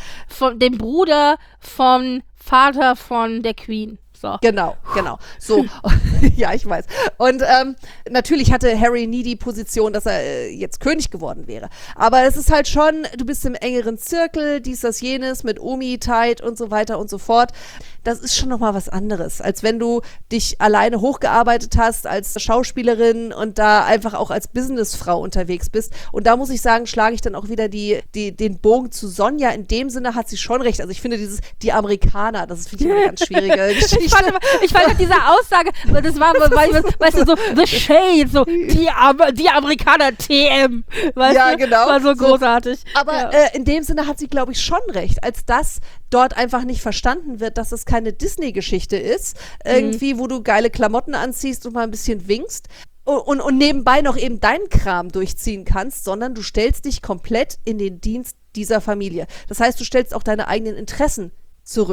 [SPEAKER 2] vom Vater von der Queen. So.
[SPEAKER 3] Genau. So, ja, ich weiß. Und natürlich hatte Harry nie die Position, dass er jetzt König geworden wäre. Aber es ist halt schon, du bist im engeren Zirkel, dies, das, jenes, mit Omi, Tide und so weiter und so fort. Das ist schon nochmal was anderes, als wenn du dich alleine hochgearbeitet hast als Schauspielerin und da einfach auch als Businessfrau unterwegs bist. Und da muss ich sagen, schlage ich dann auch wieder den Bogen zu Sonja. In dem Sinne hat sie schon recht. Also ich finde die Amerikaner, das ist finde ich eine ganz schwierige Geschichte.
[SPEAKER 2] Ich fand diese Aussage, das war, weißt du, so, the shade, so, die Amerikaner TM. Weißt
[SPEAKER 3] ja,
[SPEAKER 2] du?
[SPEAKER 3] genau.
[SPEAKER 2] War so großartig.
[SPEAKER 3] Aber in dem Sinne hat sie, glaube ich, schon recht, als dass dort einfach nicht verstanden wird, dass es keine Disney-Geschichte ist, irgendwie, wo du geile Klamotten anziehst und mal ein bisschen winkst und nebenbei noch eben deinen Kram durchziehen kannst, sondern du stellst dich komplett in den Dienst dieser Familie. Das heißt, du stellst auch deine eigenen Interessen zurück.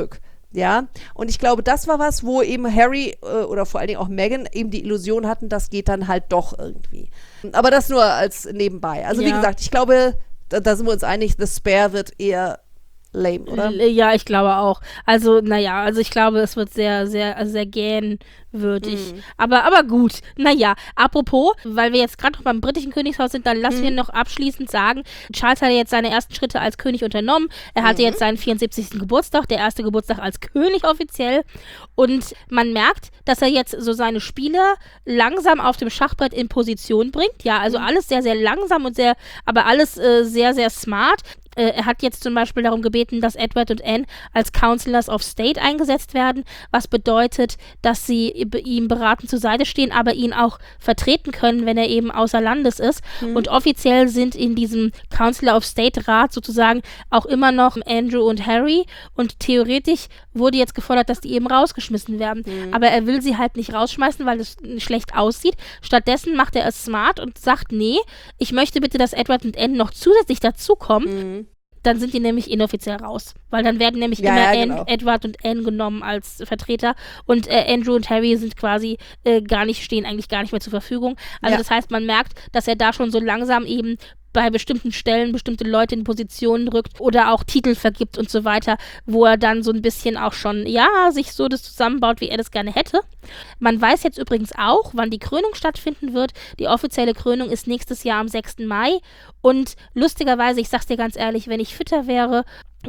[SPEAKER 3] Ja, und ich glaube, das war was, wo eben Harry oder vor allen Dingen auch Meghan eben die Illusion hatten, das geht dann halt doch irgendwie. Aber das nur als nebenbei. Also wie gesagt, ich glaube, da sind wir uns einig, The Spare wird eher lame, oder?
[SPEAKER 2] Ja, ich glaube auch. Also, ich glaube, es wird sehr, sehr, sehr gähnwürdig. Aber gut, apropos, weil wir jetzt gerade noch beim britischen Königshaus sind, dann lassen wir noch abschließend sagen, Charles hat jetzt seine ersten Schritte als König unternommen. Er hatte jetzt seinen 74. Geburtstag, der erste Geburtstag als König offiziell. Und man merkt, dass er jetzt so seine Spieler langsam auf dem Schachbrett in Position bringt. Ja, also alles sehr, sehr langsam und aber alles sehr, sehr smart. Er hat jetzt zum Beispiel darum gebeten, dass Edward und Anne als Councillors of State eingesetzt werden, was bedeutet, dass sie ihm beratend zur Seite stehen, aber ihn auch vertreten können, wenn er eben außer Landes ist. Und offiziell sind in diesem Councillor of State Rat sozusagen auch immer noch Andrew und Harry und theoretisch wurde jetzt gefordert, dass die eben rausgeschmissen werden. Aber er will sie halt nicht rausschmeißen, weil es schlecht aussieht. Stattdessen macht er es smart und sagt, nee, ich möchte bitte, dass Edward und Anne noch zusätzlich dazukommen. Dann sind die nämlich inoffiziell raus. Weil dann werden nämlich immer Edward und Anne genommen als Vertreter und Andrew und Harry sind quasi stehen eigentlich gar nicht mehr zur Verfügung. Also das heißt, man merkt, dass er da schon so langsam eben bei bestimmten Stellen bestimmte Leute in Positionen rückt oder auch Titel vergibt und so weiter, wo er dann so ein bisschen auch schon, sich so das zusammenbaut, wie er das gerne hätte. Man weiß jetzt übrigens auch, wann die Krönung stattfinden wird. Die offizielle Krönung ist nächstes Jahr am 6. Mai und lustigerweise, ich sag's dir ganz ehrlich, wenn ich fitter wäre,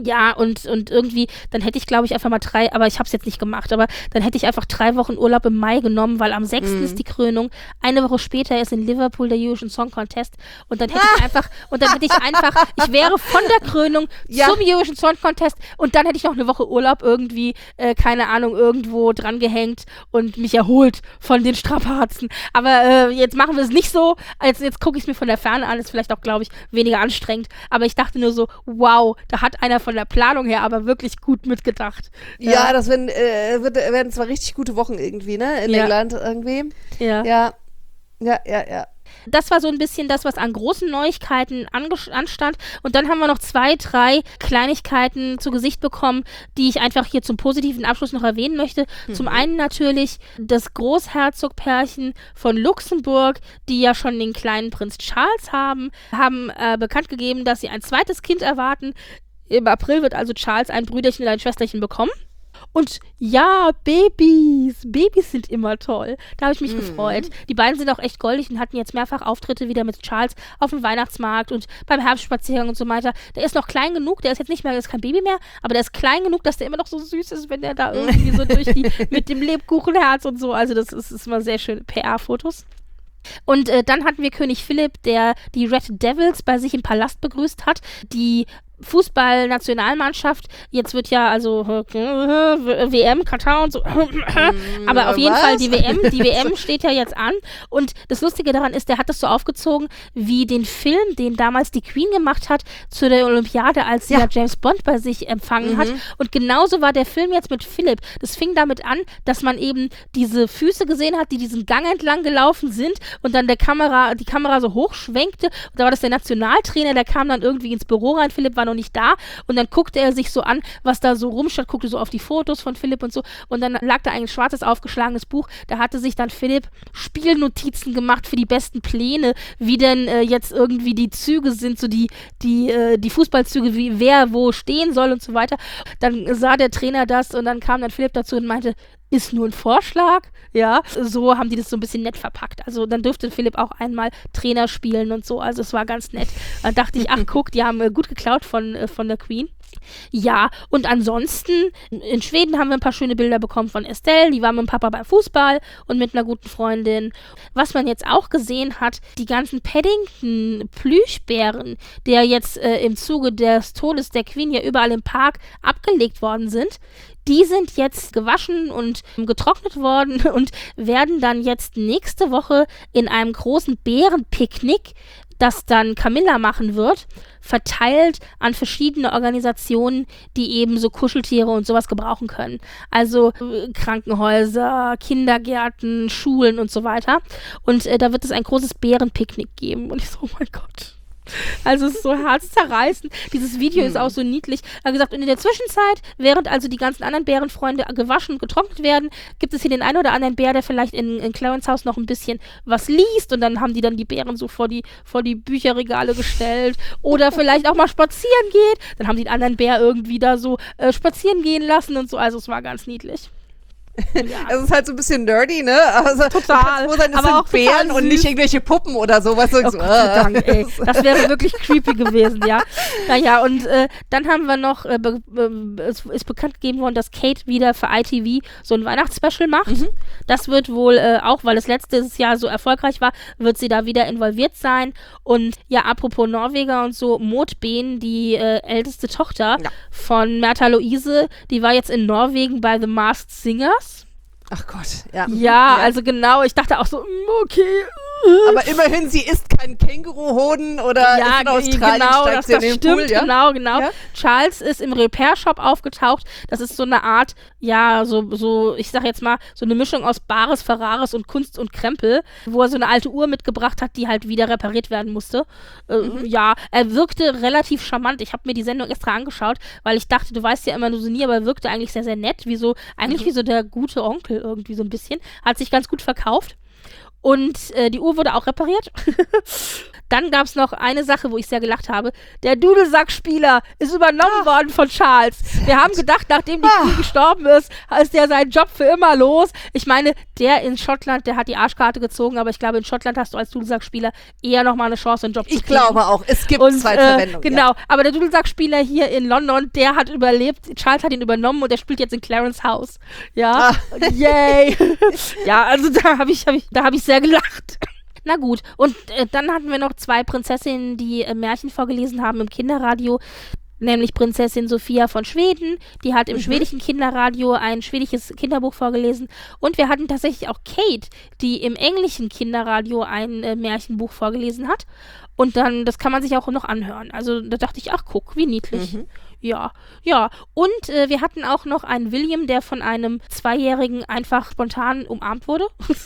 [SPEAKER 2] und irgendwie, dann hätte ich, glaube ich, einfach mal aber ich habe es jetzt nicht gemacht, aber dann hätte ich einfach 3 Wochen Urlaub im Mai genommen, weil am 6. ist die Krönung, eine Woche später ist in Liverpool der Eurovision Song Contest und dann hätte ich einfach, ich wäre von der Krönung zum Eurovision Song Contest und dann hätte ich noch eine Woche Urlaub irgendwie, keine Ahnung, irgendwo dran gehängt und mich erholt von den Strapazen. Aber jetzt machen wir es nicht so, jetzt gucke ich es mir von der Ferne an, ist vielleicht auch, glaube ich, weniger anstrengend, aber ich dachte nur so, wow, da hat einer von der Planung her aber wirklich gut mitgedacht.
[SPEAKER 3] Ja, das werden zwar richtig gute Wochen irgendwie, ne? In England irgendwie. Ja.
[SPEAKER 2] Das war so ein bisschen das, was an großen Neuigkeiten anstand. Und dann haben wir noch 2, 3 Kleinigkeiten zu Gesicht bekommen, die ich einfach hier zum positiven Abschluss noch erwähnen möchte. Zum einen natürlich das Großherzogpärchen von Luxemburg, die ja schon den kleinen Prinz Charles haben bekannt gegeben, dass sie ein zweites Kind erwarten. Im April wird also Charles ein Brüderchen und ein Schwesterchen bekommen. Und ja, Babys sind immer toll. Da habe ich mich gefreut. Die beiden sind auch echt goldig und hatten jetzt mehrfach Auftritte wieder mit Charles auf dem Weihnachtsmarkt und beim Herbstspaziergang und so weiter. Der ist noch klein genug, der ist jetzt nicht mehr, der ist kein Baby mehr, aber der ist klein genug, dass der immer noch so süß ist, wenn der da irgendwie so mit dem Lebkuchenherz und so. Also das ist immer sehr schöne PR-Fotos. Und dann hatten wir König Philipp, der die Red Devils bei sich im Palast begrüßt hat. Die Fußball-Nationalmannschaft, jetzt wird ja also WM, Katar und so, aber auf jeden Fall die WM steht ja jetzt an und das Lustige daran ist, der hat das so aufgezogen wie den Film, den damals die Queen gemacht hat zu der Olympiade, als sie ja James Bond bei sich empfangen hat und genauso war der Film jetzt mit Philipp. Das fing damit an, dass man eben diese Füße gesehen hat, die diesen Gang entlang gelaufen sind und dann die Kamera so hochschwenkte und da war das der Nationaltrainer, der kam dann irgendwie ins Büro rein, Philipp war noch nicht da und dann guckte er sich so an, was da so rumstand, guckte so auf die Fotos von Philipp und so und dann lag da ein schwarzes aufgeschlagenes Buch, da hatte sich dann Philipp Spielnotizen gemacht für die besten Pläne, wie denn jetzt irgendwie die Züge sind, so die Fußballzüge, wie wer wo stehen soll und so weiter. Dann sah der Trainer das und dann kam dann Philipp dazu und meinte, ist nur ein Vorschlag, ja, so haben die das so ein bisschen nett verpackt. Also dann durfte Philipp auch einmal Trainer spielen und so, also es war ganz nett. Dann dachte ich, ach guck, die haben gut geklaut von der Queen. Ja, und ansonsten, in Schweden haben wir ein paar schöne Bilder bekommen von Estelle, die war mit dem Papa beim Fußball und mit einer guten Freundin. Was man jetzt auch gesehen hat, die ganzen Paddington-Plüschbären, der jetzt im Zuge des Todes der Queen ja überall im Park abgelegt worden sind, die sind jetzt gewaschen und getrocknet worden und werden dann jetzt nächste Woche in einem großen Bärenpicknick, das dann Camilla machen wird, verteilt an verschiedene Organisationen, die eben so Kuscheltiere und sowas gebrauchen können. Also Krankenhäuser, Kindergärten, Schulen und so weiter. Und da wird es ein großes Bärenpicknick geben. Und ich so, oh mein Gott. Also es ist so herzzerreißend. Dieses Video ist auch so niedlich. Er hat gesagt, und in der Zwischenzeit, während also die ganzen anderen Bärenfreunde gewaschen und getrocknet werden, gibt es hier den einen oder anderen Bär, der vielleicht in Clarence Haus noch ein bisschen was liest und dann haben die dann die Bären so vor die Bücherregale gestellt oder vielleicht auch mal spazieren geht. Dann haben die den anderen Bär irgendwie da so spazieren gehen lassen und so. Also es war ganz niedlich. Ja.
[SPEAKER 3] Es ist halt so ein bisschen nerdy, ne? Also,
[SPEAKER 2] total.
[SPEAKER 3] Froh sein, das
[SPEAKER 2] aber
[SPEAKER 3] sind
[SPEAKER 2] auch
[SPEAKER 3] Bären und nicht irgendwelche Puppen oder sowas.
[SPEAKER 2] Oh Gott sei Dank, ey. Das wäre wirklich creepy gewesen, ja. Naja, und dann haben wir noch, es ist bekannt gegeben worden, dass Kate wieder für ITV so ein Weihnachtsspecial macht. Das wird wohl auch, weil es letztes Jahr so erfolgreich war, wird sie da wieder involviert sein. Und ja, apropos Norweger und so, Maud Behn, die älteste Tochter von Märtha Louise, die war jetzt in Norwegen bei The Masked Singers.
[SPEAKER 3] Ach Gott, ja.
[SPEAKER 2] Ja, also genau, ich dachte auch so, okay.
[SPEAKER 3] Aber immerhin, sie ist kein Känguruhoden oder ist in Australien,
[SPEAKER 2] genau,
[SPEAKER 3] steigt sie in den
[SPEAKER 2] stimmt,
[SPEAKER 3] Pool, ja?
[SPEAKER 2] Genau. Ja? Charles ist im Repair-Shop aufgetaucht. Das ist so eine Art, ja, so, ich sag jetzt mal, so eine Mischung aus Bares, Ferraris und Kunst und Krempel, wo er so eine alte Uhr mitgebracht hat, die halt wieder repariert werden musste. Ja, er wirkte relativ charmant. Ich habe mir die Sendung extra angeschaut, weil ich dachte, du weißt ja immer nur so nie, aber er wirkte eigentlich sehr, sehr nett, wie so der gute Onkel irgendwie so ein bisschen. Hat sich ganz gut verkauft. Und die Uhr wurde auch repariert. Dann gab es noch eine Sache, wo ich sehr gelacht habe. Der Dudelsackspieler ist übernommen worden von Charles. Wir haben gedacht, nachdem die Queen gestorben ist der seinen Job für immer los. Ich meine, der in Schottland, der hat die Arschkarte gezogen, aber ich glaube, in Schottland hast du als Dudelsackspieler eher nochmal eine Chance, einen Job zu kriegen.
[SPEAKER 3] Ich glaube auch, es gibt Zweitverwendung.
[SPEAKER 2] Genau, aber der Dudelsackspieler hier in London, der hat überlebt. Charles hat ihn übernommen und der spielt jetzt in Clarence House. Ja, yay. Ja, also da hab ich sehr gelacht. Na gut, und dann hatten wir noch 2 Prinzessinnen, die Märchen vorgelesen haben im Kinderradio, nämlich Prinzessin Sophia von Schweden, die hat im schwedischen Kinderradio ein schwedisches Kinderbuch vorgelesen und wir hatten tatsächlich auch Kate, die im englischen Kinderradio ein Märchenbuch vorgelesen hat und dann, das kann man sich auch noch anhören, also da dachte ich, ach guck, wie niedlich. Ja. Und wir hatten auch noch einen William, der von einem 2-Jährigen einfach spontan umarmt wurde.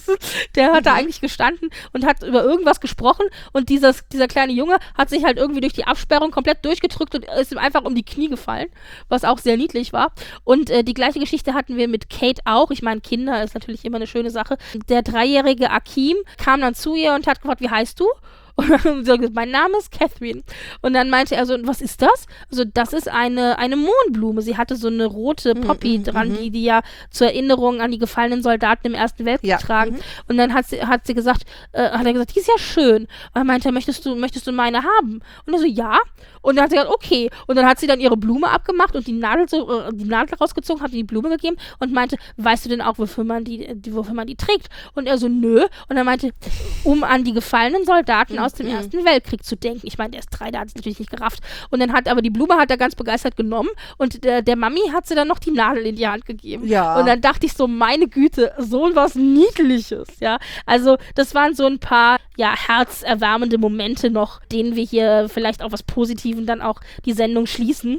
[SPEAKER 2] Der hat da eigentlich gestanden und hat über irgendwas gesprochen und dieser kleine Junge hat sich halt irgendwie durch die Absperrung komplett durchgedrückt und ist ihm einfach um die Knie gefallen, was auch sehr niedlich war. Und die gleiche Geschichte hatten wir mit Kate auch. Ich meine, Kinder ist natürlich immer eine schöne Sache. Der 3-jährige Akim kam dann zu ihr und hat gefragt, wie heißt du? Und dann haben sie gesagt, mein Name ist Catherine. Und dann meinte er so, was ist das? Also das ist eine Mohnblume. Sie hatte so eine rote Poppy dran, die ja zur Erinnerung an die gefallenen Soldaten im Ersten Weltkrieg tragen. Und dann hat er gesagt, die ist ja schön. Und dann meinte er, möchtest du meine haben? Und er so, ja. Und dann hat sie gesagt, okay. Und dann hat sie dann ihre Blume abgemacht und die Nadel rausgezogen, hat die Blume gegeben und meinte, weißt du denn auch, wofür man die trägt? Und er so, nö. Und er meinte, um an die gefallenen Soldaten aus dem Ersten Weltkrieg zu denken. Ich meine, der ist 3, der hat es natürlich nicht gerafft. Und dann aber die Blume hat er ganz begeistert genommen und der Mami hat sie dann noch die Nadel in die Hand gegeben. Ja. Und dann dachte ich so, meine Güte, so was Niedliches, ja. Also, das waren so ein paar, herzerwärmende Momente noch, denen wir hier vielleicht auch was Positives dann auch die Sendung schließen.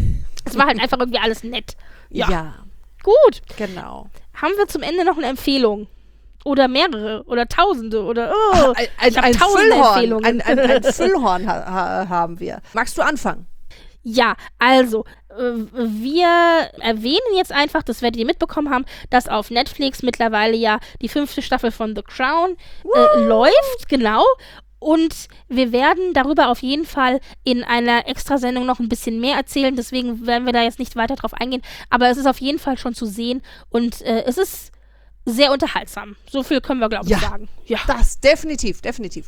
[SPEAKER 2] Es war halt einfach irgendwie alles nett. Ja. Gut.
[SPEAKER 3] Genau.
[SPEAKER 2] Haben wir zum Ende noch eine Empfehlung? Oder mehrere oder Tausende oder
[SPEAKER 3] ein Füllhorn. Ein Füllhorn haben wir. Magst du anfangen?
[SPEAKER 2] Ja, also wir erwähnen jetzt einfach, das werdet ihr mitbekommen haben, dass auf Netflix mittlerweile ja die 5. Staffel von The Crown läuft, genau. Und wir werden darüber auf jeden Fall in einer Extrasendung noch ein bisschen mehr erzählen, deswegen werden wir da jetzt nicht weiter drauf eingehen, aber es ist auf jeden Fall schon zu sehen und es ist sehr unterhaltsam. So viel können wir, glaube ich, sagen. Ja,
[SPEAKER 3] das definitiv.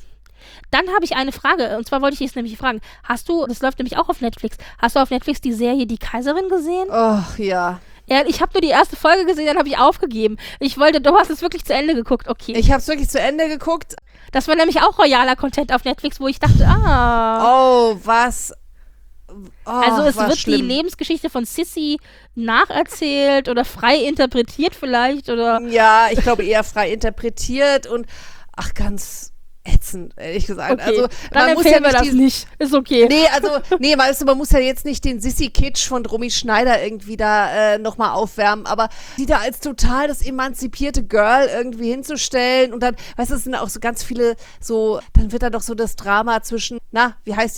[SPEAKER 2] Dann habe ich eine Frage, und zwar wollte ich dich nämlich fragen, das läuft nämlich auch auf Netflix, hast du auf Netflix die Serie Die Kaiserin gesehen?
[SPEAKER 3] Ach ja.
[SPEAKER 2] Ich habe nur die erste Folge gesehen, dann habe ich aufgegeben. Du hast es wirklich zu Ende geguckt, okay.
[SPEAKER 3] Ich habe es wirklich zu Ende geguckt.
[SPEAKER 2] Das war nämlich auch royaler Content auf Netflix, wo ich dachte,
[SPEAKER 3] Oh, was...
[SPEAKER 2] also es wird
[SPEAKER 3] schlimm.
[SPEAKER 2] Die Lebensgeschichte von Sissy nacherzählt oder frei interpretiert vielleicht, oder?
[SPEAKER 3] Ja, ich glaube eher frei interpretiert und ganz ätzend, ehrlich gesagt.
[SPEAKER 2] Okay,
[SPEAKER 3] Also,
[SPEAKER 2] dann
[SPEAKER 3] man muss ja
[SPEAKER 2] empfehlen wir das nicht. Ist okay.
[SPEAKER 3] Nee, weißt du, man muss ja jetzt nicht den Sissy-Kitsch von Romy Schneider irgendwie da nochmal aufwärmen, aber die da als total das emanzipierte Girl irgendwie hinzustellen und dann, weißt du, es sind auch so ganz viele so, dann wird da doch so das Drama zwischen, wie heißt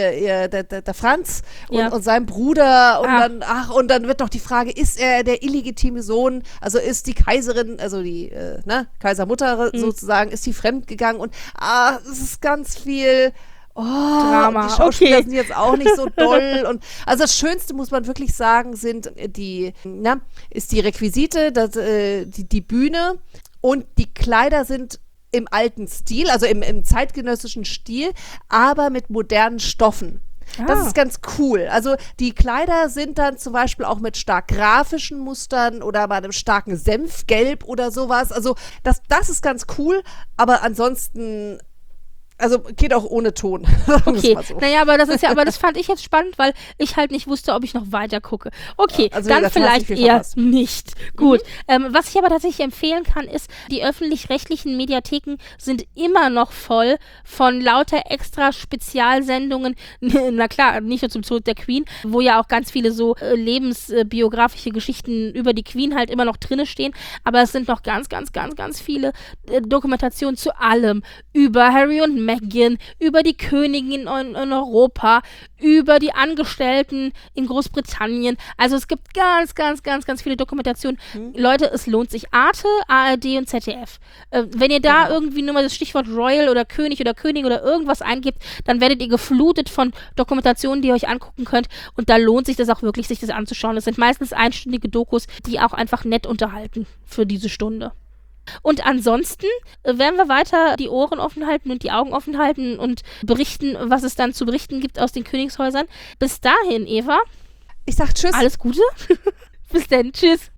[SPEAKER 3] der Franz und seinem Bruder und dann wird doch die Frage, ist er der illegitime Sohn, also ist die Kaiserin, also die Kaisermutter sozusagen, ist die fremdgegangen und es ist ganz viel
[SPEAKER 2] Drama.
[SPEAKER 3] Die Schauspieler sind jetzt auch nicht so doll. Und also das Schönste, muss man wirklich sagen, ist die Requisite, die Bühne und die Kleider sind im alten Stil, also im zeitgenössischen Stil, aber mit modernen Stoffen. Das ist ganz cool. Also die Kleider sind dann zum Beispiel auch mit stark grafischen Mustern oder bei einem starken Senfgelb oder sowas. Also das ist ganz cool, aber ansonsten, also geht auch ohne Ton.
[SPEAKER 2] Okay, naja, aber das fand ich jetzt spannend, weil ich halt nicht wusste, ob ich noch weiter gucke. Okay,
[SPEAKER 3] also
[SPEAKER 2] dann vielleicht eher nicht. Gut. Was ich aber tatsächlich empfehlen kann, ist, die öffentlich-rechtlichen Mediatheken sind immer noch voll von lauter extra Spezialsendungen, na klar, nicht nur zum Tod der Queen, wo ja auch ganz viele so lebensbiografische Geschichten über die Queen halt immer noch drinne stehen, aber es sind noch ganz, ganz, ganz, ganz viele Dokumentationen zu allem, über Harry und Meghan, über die Königin in Europa, über die Angestellten in Großbritannien. Also es gibt ganz, ganz, ganz, ganz viele Dokumentationen. Leute, es lohnt sich. Arte, ARD und ZDF. Wenn ihr da irgendwie nur mal das Stichwort Royal oder König oder Königin oder irgendwas eingibt, dann werdet ihr geflutet von Dokumentationen, die ihr euch angucken könnt. Und da lohnt sich das auch wirklich, sich das anzuschauen. Das sind meistens einstündige Dokus, die auch einfach nett unterhalten für diese Stunde. Und ansonsten werden wir weiter die Ohren offen halten und die Augen offen halten und berichten, was es dann zu berichten gibt aus den Königshäusern. Bis dahin, Eva.
[SPEAKER 3] Ich sag Tschüss.
[SPEAKER 2] Alles Gute. Bis dann. Tschüss.